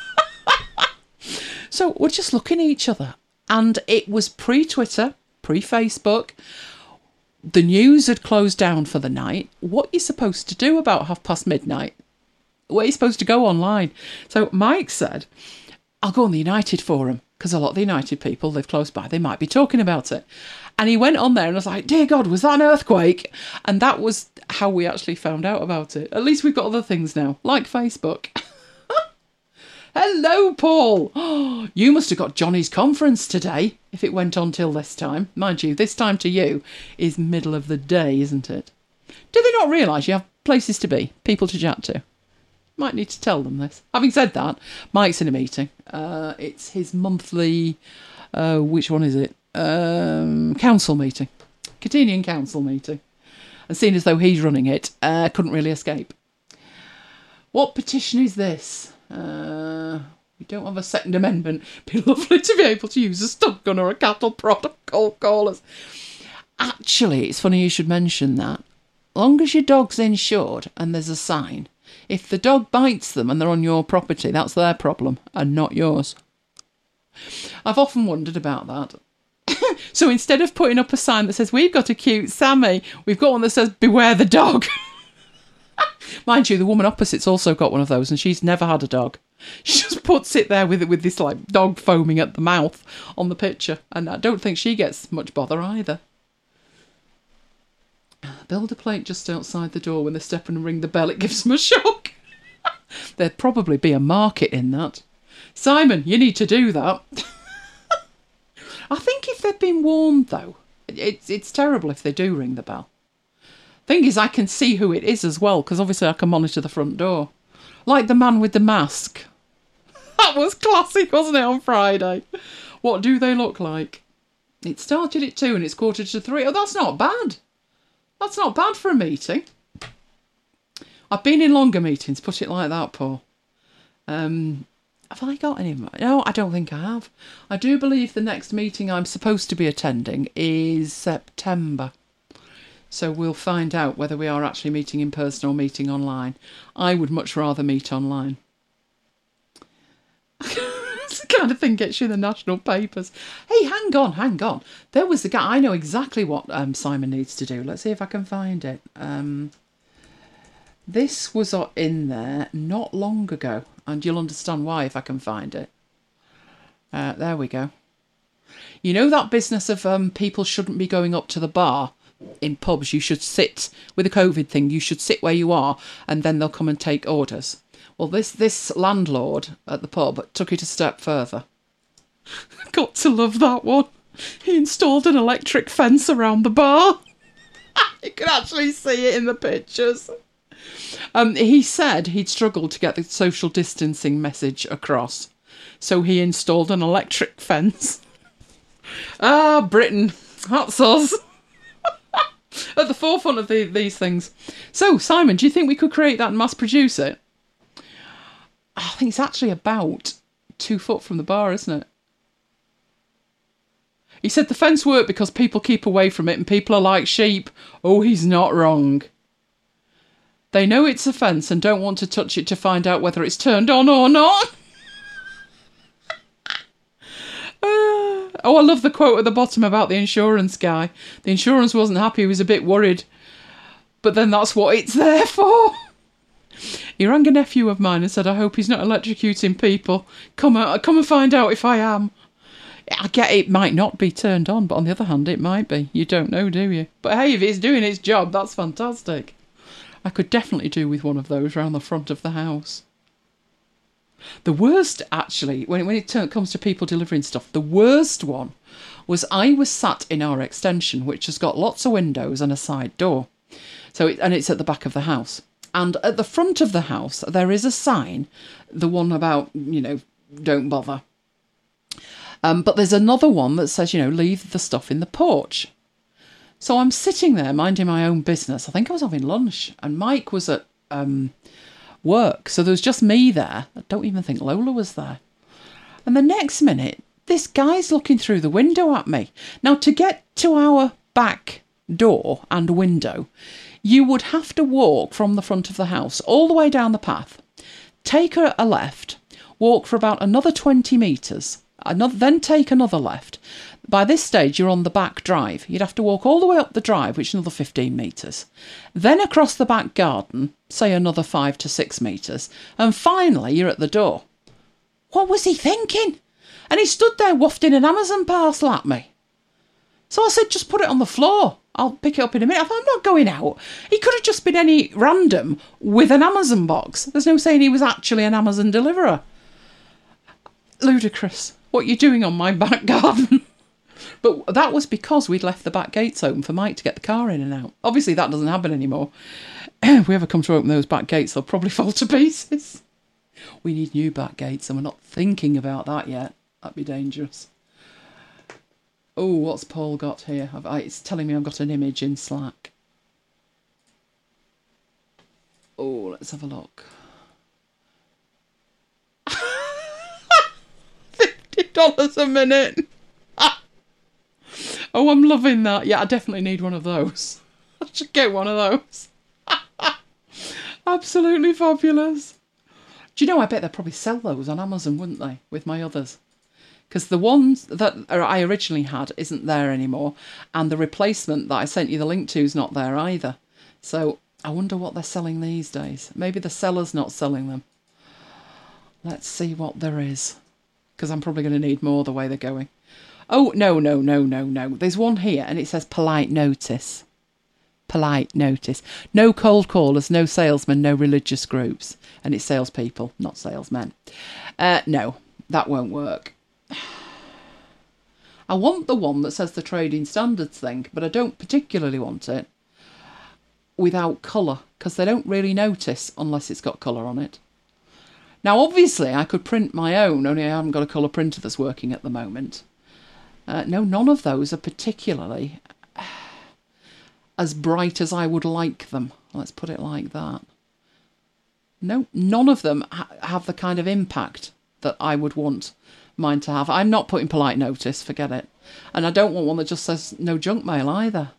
So we're just looking at each other. And it was pre-Twitter, pre-Facebook. The news had closed down for the night. What are you supposed to do about midnight? Where are you supposed to go online? So Mike said, I'll go on the United forum, because a lot of the United people live close by. They might be talking about it. And he went on there and was like, dear God, was that an earthquake? And that was how we actually found out about it. At least we've got other things now, like Facebook. Hello, Paul. Oh, you must have got Johnny's conference today, if it went on till this time. Mind you, this time to you is middle of the day, isn't it? Do they not realise you have places to be, people to chat to? Might need to tell them this. Having said that, Mike's in a meeting. It's his monthly, which one is it? Council meeting. Catenian council meeting. And seeing as though he's running it, couldn't really escape. What petition is this? We don't have a Second Amendment. It'd be lovely to be able to use a stun gun or a cattle prod of cold callers. Actually, it's funny you should mention that. Long as your dog's insured and there's a sign, if the dog bites them and they're on your property, that's their problem and not yours. I've often wondered about that. So instead of putting up a sign that says, we've got a cute Sammy, we've got one that says, beware the dog. Mind you, the woman opposite's also got one of those and she's never had a dog. She just puts it there with this like dog foaming at the mouth on the picture. And I don't think she gets much bother either. Build a plate just outside the door when they step and ring the bell. It gives them a shock. There'd probably be a market in that. Simon, you need to do that. I think if they've been warned, though, it's terrible if they do ring the bell. Thing is, I can see who it is as well, because obviously I can monitor the front door. Like the man with the mask. That was classic, wasn't it, on Friday? What do they look like? It started at 2 and it's 2:45. Oh, that's not bad. That's not bad for a meeting. I've been in longer meetings, put it like that, Paul. Have I got any? No, I don't think I have. I do believe the next meeting I'm supposed to be attending is September. So we'll find out whether we are actually meeting in person or meeting online. I would much rather meet online. It's the kind of thing gets you in the national papers. Hey, hang on. There was the guy. I know exactly what Simon needs to do. Let's see if I can find it. This was in there not long ago, and you'll understand why if I can find it. There we go. You know that business of people shouldn't be going up to the bar in pubs. You should sit, with the COVID thing, you should sit where you are and then they'll come and take orders. Well, this landlord at the pub took it a step further. Got to love that one. He installed an electric fence around the bar. You can actually see it in the pictures. He said he'd struggled to get the social distancing message across, so he installed an electric fence. Ah, Britain, that's us. At the forefront of these things. So, Simon, do you think we could create that and mass produce it? I think it's actually about 2 foot from the bar, isn't it? He said the fence worked because people keep away from it and people are like sheep. Oh, he's not wrong. They know it's a fence and don't want to touch it to find out whether it's turned on or not. Oh, I love the quote at the bottom about the insurance guy. The insurance wasn't happy, he was a bit worried. But then that's what it's there for. He rang a nephew of mine and said, I hope he's not electrocuting people. Come and find out if I am. I get it might not be turned on, but on the other hand, it might be. You don't know, do you? But hey, if it's doing its job, that's fantastic. I could definitely do with one of those round the front of the house. The worst, actually, when it comes to people delivering stuff, the worst one was I was sat in our extension, which has got lots of windows and a side door. And it's at the back of the house. And at the front of the house, there is a sign, the one about, don't bother. But there's another one that says, leave the stuff in the porch. So I'm sitting there minding my own business. I think I was having lunch and Mike was at work. So there was just me there. I don't even think Lola was there. And the next minute, this guy's looking through the window at me. Now, to get to our back door and window, you would have to walk from the front of the house all the way down the path, take a left, walk for about another 20 metres, then take another left. By this stage, you're on the back drive. You'd have to walk all the way up the drive, which is another 15 metres. Then across the back garden, say another 5 to 6 metres. And finally, you're at the door. What was he thinking? And he stood there wafting an Amazon parcel at me. So I said, just put it on the floor. I'll pick it up in a minute. I'm not going out. He could have just been any random with an Amazon box. There's no saying he was actually an Amazon deliverer. Ludicrous. What are you doing on my back garden? But that was because we'd left the back gates open for Mike to get the car in and out. Obviously, that doesn't happen anymore. If we ever come to open those back gates, they'll probably fall to pieces. We need new back gates, and we're not thinking about that yet. That'd be dangerous. Oh, what's Paul got here? It's telling me I've got an image in Slack. Oh, let's have a look. $50 a minute. Oh, I'm loving that. Yeah, I definitely need one of those. I should get one of those. Absolutely fabulous. Do you know, I bet they'd probably sell those on Amazon, wouldn't they, with my others? Because the ones that I originally had isn't there anymore, and the replacement that I sent you the link to is not there either. So I wonder what they're selling these days. Maybe the seller's not selling them. Let's see what there is, because I'm probably going to need more the way they're going. Oh, no. There's one here, and it says polite notice. Polite notice. No cold callers, no salesmen, no religious groups. And it's salespeople, not salesmen. No, that won't work. I want the one that says the trading standards thing, but I don't particularly want it without colour, because they don't really notice unless it's got colour on it. Now, obviously, I could print my own, only I haven't got a colour printer that's working at the moment. No, none of those are particularly as bright as I would like them. Let's put it like that. No, none of them have the kind of impact that I would want mine to have. I'm not putting polite notice, forget it. And I don't want one that just says no junk mail either.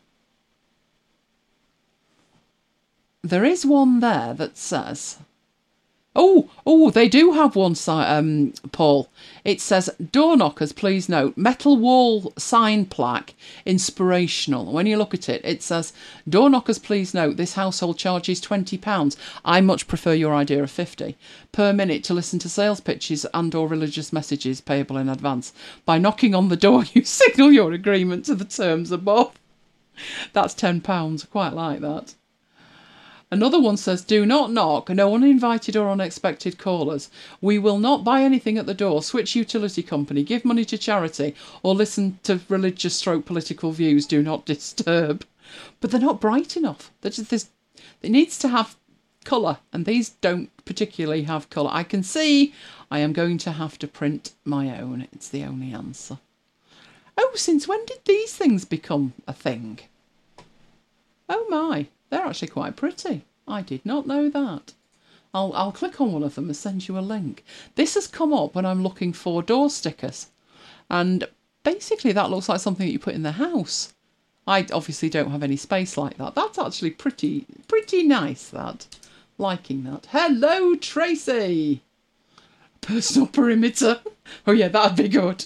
There is one there that says... Oh, they do have one, Paul. It says, door knockers, please note, metal wall sign plaque, inspirational. When you look at it, it says, door knockers, please note, this household charges £20. I much prefer your idea of 50 per minute to listen to sales pitches and or religious messages payable in advance. By knocking on the door, you signal your agreement to the terms above. That's £10. Quite like that. Another one says, do not knock, no uninvited or unexpected callers. We will not buy anything at the door, switch utility company, give money to charity, or listen to religious/political views. Do not disturb. But they're not bright enough. It needs to have colour, and these don't particularly have colour. I can see I am going to have to print my own. It's the only answer. Oh, since when did these things become a thing? Oh my. They're actually quite pretty. I did not know that. I'll click on one of them and send you a link. This has come up when I'm looking for door stickers. And basically that looks like something that you put in the house. I obviously don't have any space like that. That's actually pretty nice, that. Liking that. Hello, Tracy! Personal perimeter. Oh yeah, that'd be good.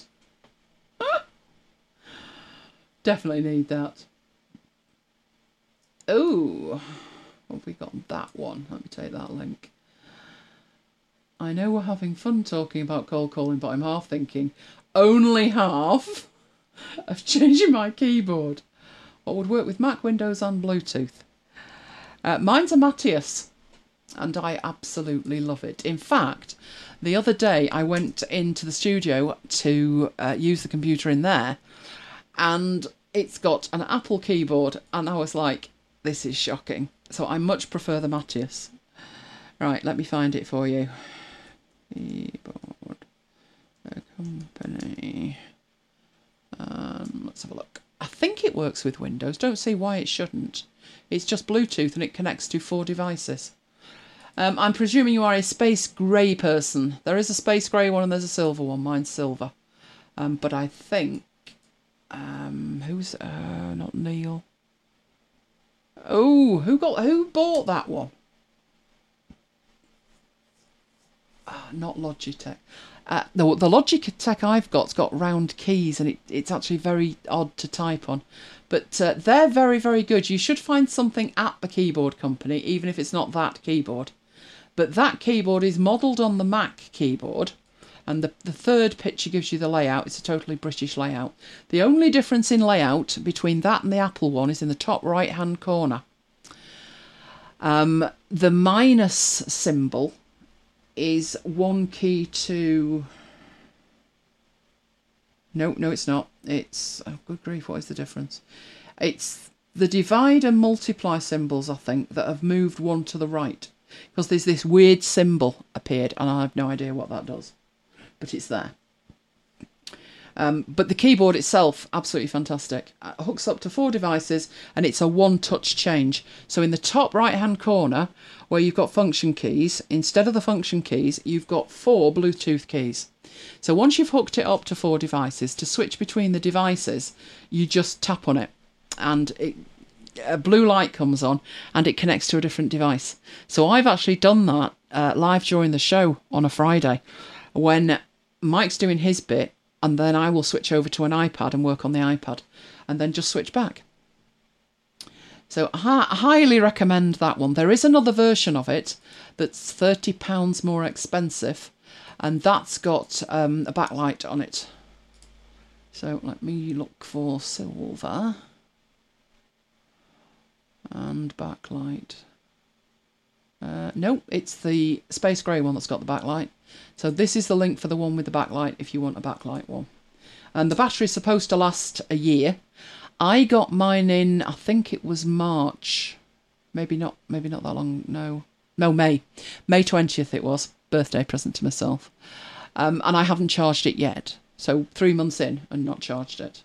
Definitely need that. Oh, what have we got? That one. Let me take that link. I know we're having fun talking about cold calling, but I'm half thinking, only half, of changing my keyboard. What would work with Mac, Windows and Bluetooth? Mine's a Matthias, and I absolutely love it. In fact, the other day I went into the studio to use the computer in there, and it's got an Apple keyboard, and I was like, this is shocking. So I much prefer the Matthias. Right, let me find it for you. Keyboard company. Let's have a look. I think it works with Windows. Don't see why it shouldn't. It's just Bluetooth and it connects to 4 devices. I'm presuming you are a space grey person. There is a space grey one and there's a silver one. Mine's silver. But I think who's not Neil. Oh, who bought that one? Not Logitech. The Logitech I've got's got round keys, and it's actually very odd to type on. But they're very, very good. You should find something at the keyboard company, even if it's not that keyboard. But that keyboard is modelled on the Mac keyboard, and the third picture gives you the layout. It's a totally British layout. The only difference in layout between that and the Apple one is in the top right-hand corner. The minus symbol is one key to... No, it's not. It's... Oh, good grief, what is the difference? It's the divide and multiply symbols, I think, that have moved one to the right. Because there's this weird symbol appeared, and I have no idea what that does. But it's there. But the keyboard itself, absolutely fantastic. It hooks up to 4 devices, and it's a one-touch change. So in the top right-hand corner, where you've got function keys, instead of the function keys, you've got 4 Bluetooth keys. So once you've hooked it up to 4 devices, to switch between the devices, you just tap on it, and a blue light comes on, and it connects to a different device. So I've actually done that live during the show on a Friday, when Mike's doing his bit, and then I will switch over to an iPad and work on the iPad, and then just switch back. So I highly recommend that one. There is another version of it that's £30 more expensive, and that's got a backlight on it. So let me look for silver and backlight. No, it's the space grey one that's got the backlight. So this is the link for the one with the backlight if you want a backlight one. And the battery is supposed to last a year. I got mine in, I think it was March. Maybe not that long, no, May. May 20th it was. Birthday present to myself. And I haven't charged it yet. So 3 months in and not charged it.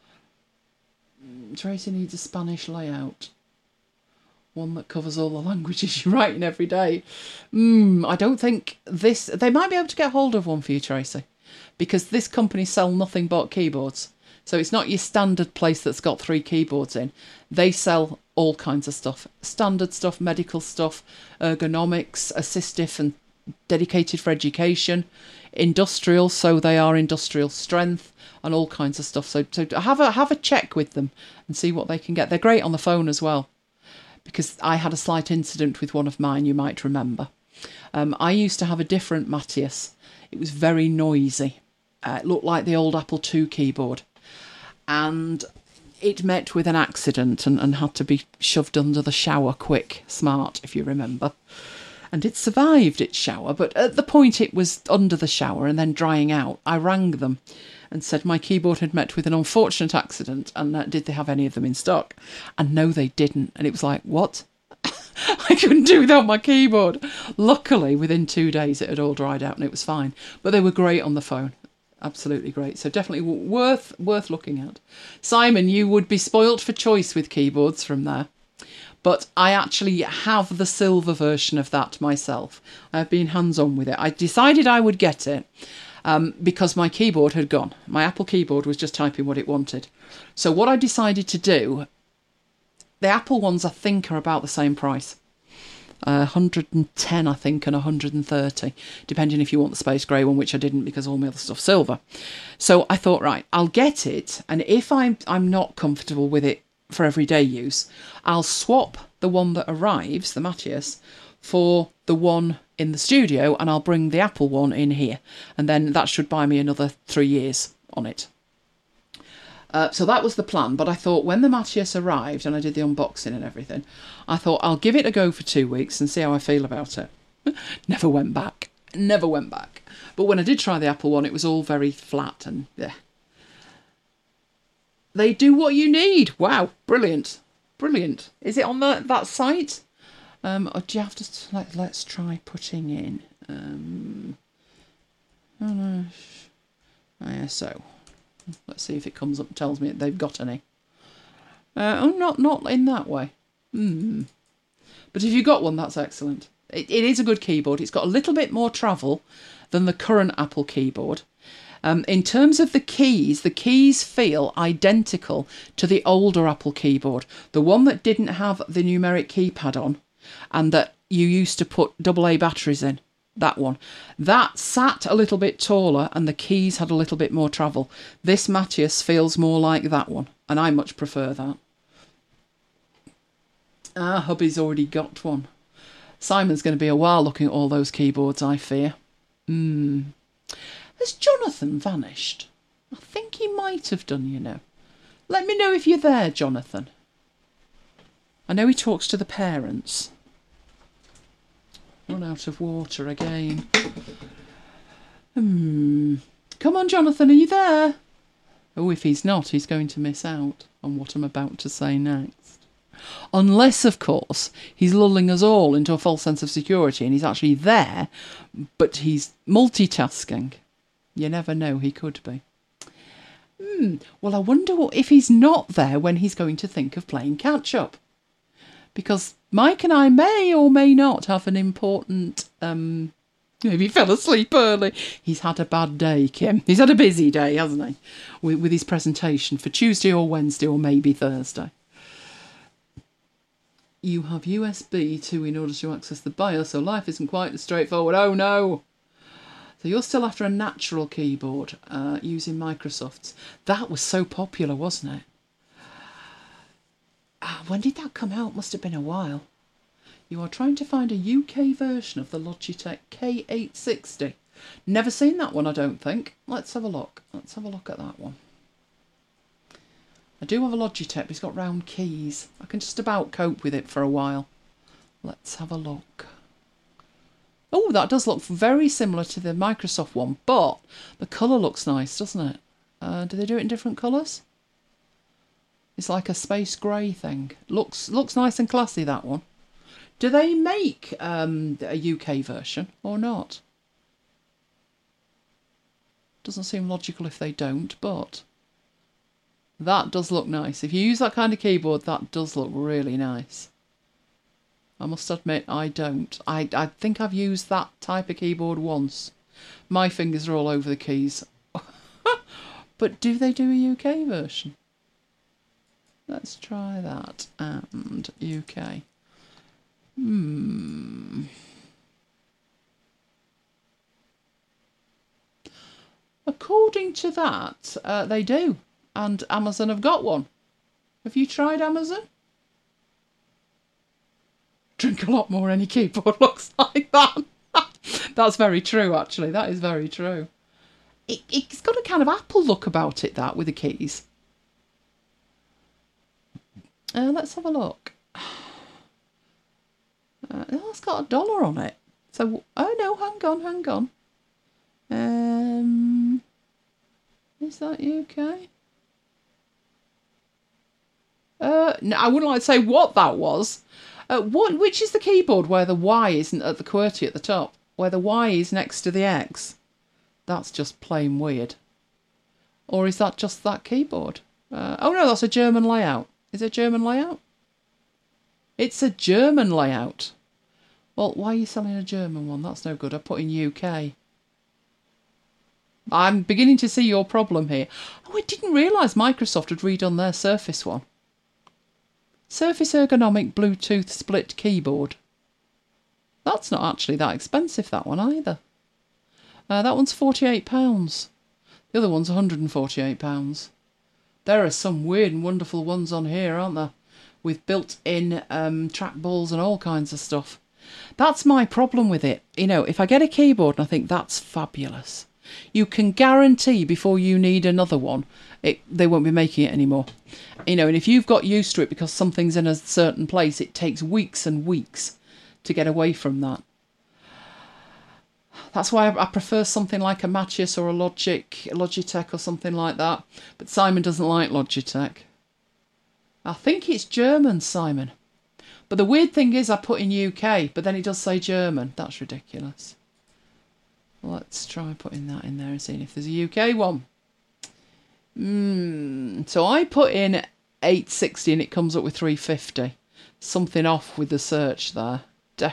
Tracy needs a Spanish layout. One that covers all the languages you're writing every day. I don't think this... They might be able to get hold of one for you, Tracy, because this company sell nothing but keyboards. So it's not your standard place that's got 3 keyboards in. They sell all kinds of stuff. Standard stuff, medical stuff, ergonomics, assistive and dedicated for education, industrial, so they are industrial strength, and all kinds of stuff. So have a check with them and see what they can get. They're great on the phone as well, because I had a slight incident with one of mine, you might remember. I used to have a different Matias. It was very noisy. It looked like the old Apple II keyboard. And it met with an accident and had to be shoved under the shower quick, smart, if you remember. And it survived its shower, but at the point it was under the shower and then drying out, I rang them and said my keyboard had met with an unfortunate accident, and did they have any of them in stock? And no, they didn't. And it was like, what? I couldn't do without my keyboard. Luckily, within 2 days, it had all dried out and it was fine. But they were great on the phone. Absolutely great. So definitely worth looking at. Simon, you would be spoilt for choice with keyboards from there. But I actually have the silver version of that myself. I've been hands-on with it. I decided I would get it. Because my keyboard had gone. My Apple keyboard was just typing what it wanted. So what I decided to do, the Apple ones I think are about the same price. 110 I think and 130, depending if you want the space grey one, which I didn't because all my other stuff's silver. So I thought, right, I'll get it, and if I'm not comfortable with it for everyday use, I'll swap the one that arrives, the Matias, for the one in the studio, and I'll bring the Apple one in here, and then that should buy me another 3 years on it. So that was the plan, but I thought when the Matias arrived and I did the unboxing and everything, I thought I'll give it a go for 2 weeks and see how I feel about it. Never went back. But when I did try the Apple one, it was all very flat and yeah. They do what you need. Wow, brilliant. Is it on that site? Or do you have to... Let's try putting in... ISO. Let's see if it comes up and tells me that they've got any. Not in that way. But if you've got one, that's excellent. It is a good keyboard. It's got a little bit more travel than the current Apple keyboard. In terms of the keys feel identical to the older Apple keyboard, the one that didn't have the numeric keypad on and that you used to put AA batteries in. That one. That sat a little bit taller and the keys had a little bit more travel. This Matius feels more like that one, and I much prefer that. Hubby's already got one. Simon's going to be a while looking at all those keyboards, I fear. Has Jonathan vanished? I think he might have done, you know. Let me know if you're there, Jonathan. I know he talks to the parents. Run out of water again. Come on, Jonathan, are you there? Oh, if he's not, he's going to miss out on what I'm about to say next. Unless, of course, he's lulling us all into a false sense of security and he's actually there, but he's multitasking. You never know, he could be. Well, I wonder if he's not there when he's going to think of playing catch-up. Because Mike and I may or may not have an important... maybe he fell asleep early. He's had a bad day, Kim. He's had a busy day, hasn't he? With his presentation for Tuesday or Wednesday or maybe Thursday. You have USB 2 in order to access the BIOS, so life isn't quite as straightforward. Oh, no! So you're still after a natural keyboard using Microsoft's. That was so popular, wasn't it? When did that come out? Must have been a while. You are trying to find a UK version of the Logitech K860. Never seen that one, I don't think. Let's have a look. Let's have a look at that one. I do have a Logitech, but it's got round keys. I can just about cope with it for a while. Let's have a look. Oh, that does look very similar to the Microsoft one, but the colour looks nice, doesn't it? Do they do it in different colours? It's like a space grey thing. Looks nice and classy, that one. Do they make a UK version or not? Doesn't seem logical if they don't, but that does look nice. If you use that kind of keyboard, that does look really nice. I must admit, I don't. I think I've used that type of keyboard once. My fingers are all over the keys. But do they do a UK version? Let's try that. And UK. According to that, they do. And Amazon have got one. Have you tried Amazon? Drink a lot more, any keyboard looks like that. That's very true, actually. That is very true. It's got a kind of Apple look about it, that, with the keys. Let's have a look. It's got $1 on it. So, oh no, hang on. Is that UK? No, I wouldn't like to say what that was. Which is the keyboard where the Y isn't at the QWERTY at the top? Where the Y is next to the X? That's just plain weird. Or is that just that keyboard? Oh no, that's a German layout. Is it a German layout? It's a German layout. Well, why are you selling a German one? That's no good. I put in UK. I'm beginning to see your problem here. Oh, I didn't realise Microsoft had redone their Surface one. Surface Ergonomic Bluetooth Split Keyboard. That's not actually that expensive, that one either. That one's £48. The other one's £148. There are some weird and wonderful ones on here, aren't there? With built-in trackballs and all kinds of stuff. That's my problem with it. You know, if I get a keyboard and I think that's fabulous, you can guarantee before you need another one, they won't be making it anymore. You know, and if you've got used to it because something's in a certain place, it takes weeks and weeks to get away from that. That's why I prefer something like a Matius or a Logitech or something like that. But Simon doesn't like Logitech. I think it's German, Simon. But the weird thing is I put in UK, but then it does say German. That's ridiculous. Let's try putting that in there and seeing if there's a UK one. So I put in 860 and it comes up with 350. Something off with the search there.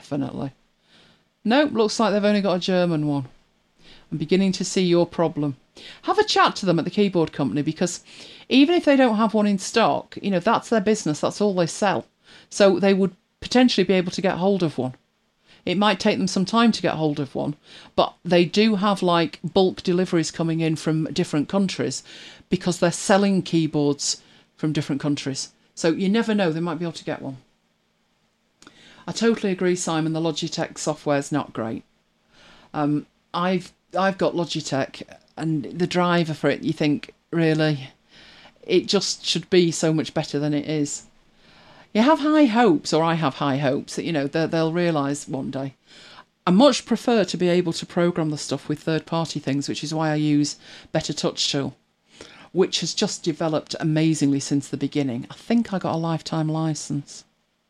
Definitely. Nope, looks like they've only got a German one. I'm beginning to see your problem. have a chat to them at the keyboard company, because even if they don't have one in stock, you know, that's their business, that's all they sell. So they would potentially be able to get hold of one. It might take them some time to get hold of one, but they do have like bulk deliveries coming in from different countries because they're selling keyboards from different countries. So you never know, they might be able to get one. I totally agree, Simon, the Logitech software is not great. I've got Logitech, and the driver for it, you think, really, it just should be so much better than it is. You have high hopes, or I have high hopes, that, you know, they'll realise one day. I much prefer to be able to program the stuff with third-party things, which is why I use Better Touch Tool, which has just developed amazingly since the beginning. I think I got a lifetime licence.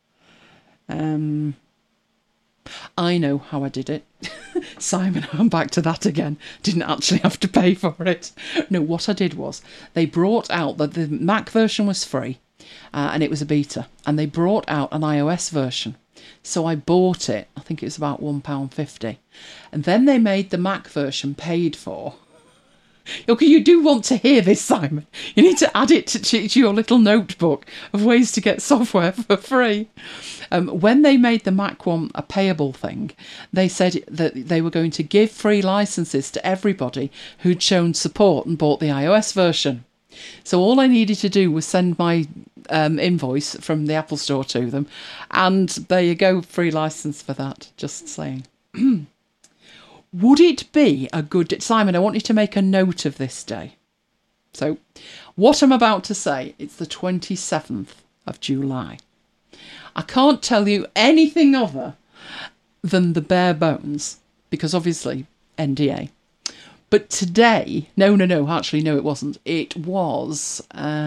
I know how I did it. Simon, I'm back to that again. Didn't actually have to pay for it. No, what I did was, they brought out that the Mac version was free, and it was a beta, and they brought out an iOS version. So I bought it. I think it was about £1.50. And then they made the Mac version paid for. Okay, you do want to hear this, Simon. You need to add it to your little notebook of ways to get software for free. When they made the Mac one a payable thing, they said that they were going to give free licenses to everybody who'd shown support and bought the iOS version. So all I needed to do was send my invoice from the Apple Store to them, and there you go, free license for that. Just saying. Would it be a good... Simon, I want you to make a note of this day. So, what I'm about to say, it's the 27th of July. I can't tell you anything other than the bare bones, because obviously, NDA. But today... No, actually, no, it wasn't. It was...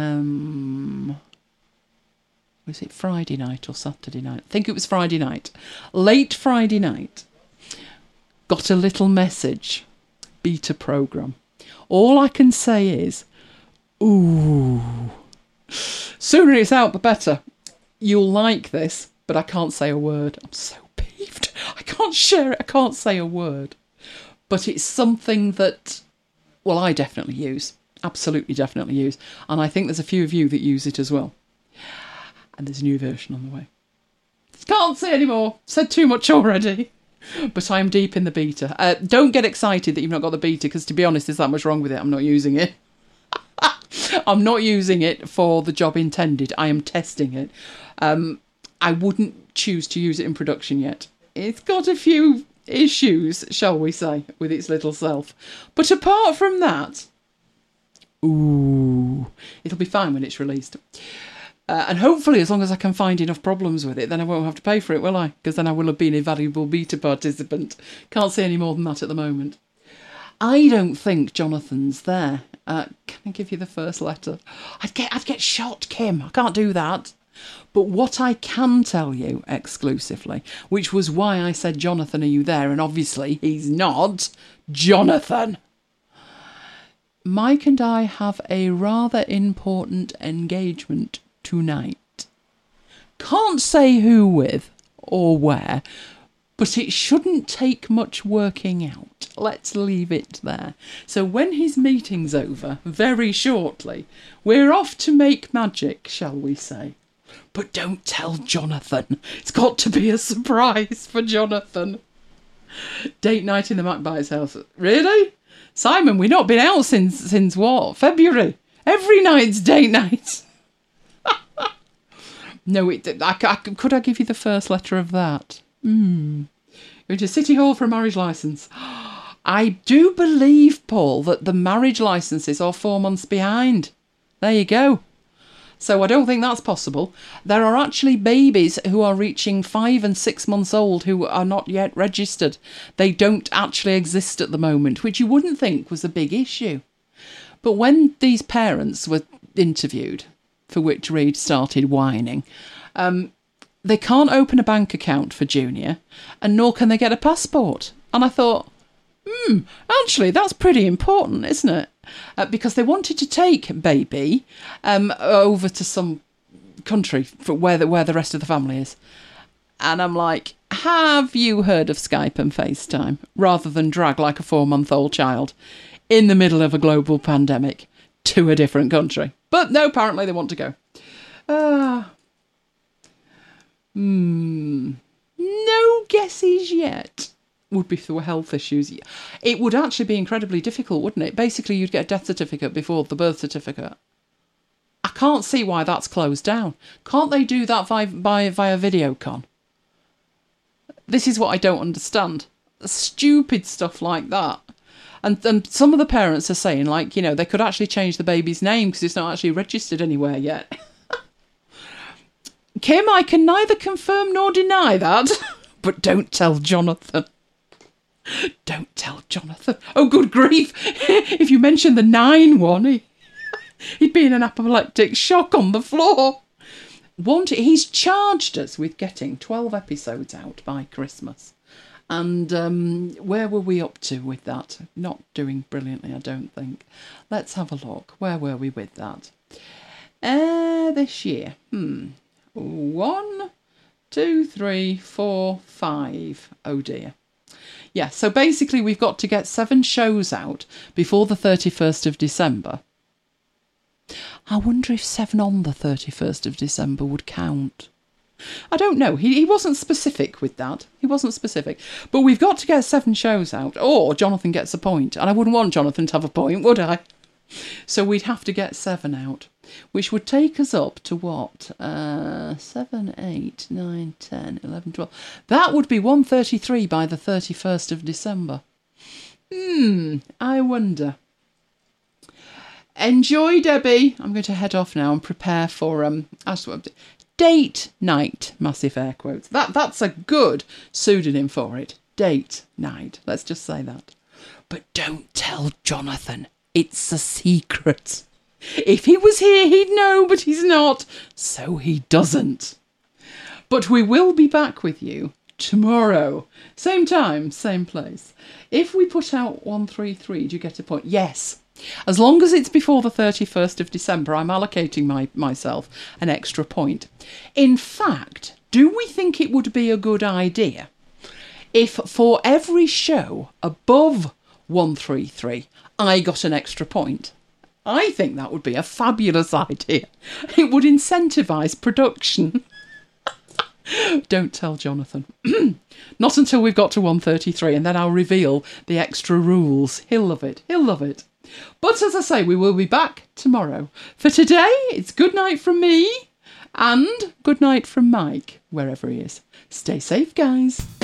was it Friday night or Saturday night? I think it was Friday night. Late Friday night. Got a little message, beta program. All I can say is, ooh, sooner it's out the better. You'll like this, but I can't say a word. I'm so peeved. I can't share it. I can't say a word. But it's something that, well, I definitely use. Absolutely definitely use. And I think there's a few of you that use it as well. And there's a new version on the way. Can't say any more. Said too much already. But I'm deep in the beta. Don't get excited that you've not got the beta, because to be honest, there's that much wrong with it. I'm not using it. I'm not using it for the job intended. I am testing it. I wouldn't choose to use it in production yet. It's got a few issues, shall we say, with its little self. But apart from that, ooh, it'll be fine when it's released. And hopefully, as long as I can find enough problems with it, then I won't have to pay for it, will I? Because then I will have been a valuable beta participant. Can't say any more than that at the moment. I don't think Jonathan's there. Can I give you the first letter? I'd get shot, Kim. I can't do that. But what I can tell you exclusively, which was why I said, Jonathan, are you there? And obviously he's not. Jonathan! Mike and I have a rather important engagement tonight. Can't say who with or where, but it shouldn't take much working out. Let's leave it there. So when his meeting's over, very shortly, we're off to make magic, shall we say. But don't tell Jonathan. It's got to be a surprise for Jonathan. Date night in the MacBite's house. Really? Simon, we've not been out since what? February. Every night's date night. No, could I give you the first letter of that? Going to City Hall for a marriage licence. I do believe, Paul, that the marriage licences are 4 months behind. There you go. So I don't think that's possible. There are actually babies who are reaching 5 and 6 months old who are not yet registered. They don't actually exist at the moment, which you wouldn't think was a big issue. But when these parents were interviewed, for which Reed started whining, they can't open a bank account for Junior, and nor can they get a passport. And I thought, actually, that's pretty important, isn't it? Because they wanted to take baby over to some country where the rest of the family is. And I'm like, have you heard of Skype and FaceTime rather than drag like a 4-month-old child in the middle of a global pandemic to a different country? But no, apparently they want to go. No guesses yet. Would be if there were health issues. It would actually be incredibly difficult, wouldn't it? Basically, you'd get a death certificate before the birth certificate. I can't see why that's closed down. Can't they do that via Videocon? This is what I don't understand. Stupid stuff like that. And some of the parents are saying, like, you know, they could actually change the baby's name because it's not actually registered anywhere yet. Kim, I can neither confirm nor deny that. But don't tell Jonathan. Don't tell Jonathan. Oh, good grief. If you mention the 9 one, he'd be in an apoplectic shock on the floor. He's charged us with getting 12 episodes out by Christmas. And where were we up to with that? Not doing brilliantly, I don't think. Let's have a look. Where were we with that? This year. 1, 2, 3, 4, 5. Oh dear. Yeah, so basically we've got to get 7 shows out before the 31st of December. I wonder if 7 on the 31st of December would count. I don't know. He wasn't specific with that. He wasn't specific. But we've got to get 7 shows out, or Jonathan gets a point. And I wouldn't want Jonathan to have a point, would I? So we'd have to get 7 out, which would take us up to what? 7, 8, 9, 10, 11, 12. That would be 133 by the 31st of December. I wonder. Enjoy, Debbie. I'm going to head off now and prepare for date night, massive air quotes. That's a good pseudonym for it. Date night. Let's just say that. But don't tell Jonathan. It's a secret. If he was here, he'd know, but he's not. So he doesn't. But we will be back with you tomorrow. Same time, same place. If we put out 133, do you get a point? Yes. As long as it's before the 31st of December, I'm allocating myself an extra point. In fact, do we think it would be a good idea if for every show above 133, I got an extra point? I think that would be a fabulous idea. It would incentivise production. Don't tell Jonathan. Not until we've got to 133, and then I'll reveal the extra rules. He'll love it. He'll love it. But as I say, we will be back tomorrow. For today, it's good night from me and good night from Mike, wherever he is. Stay safe, guys.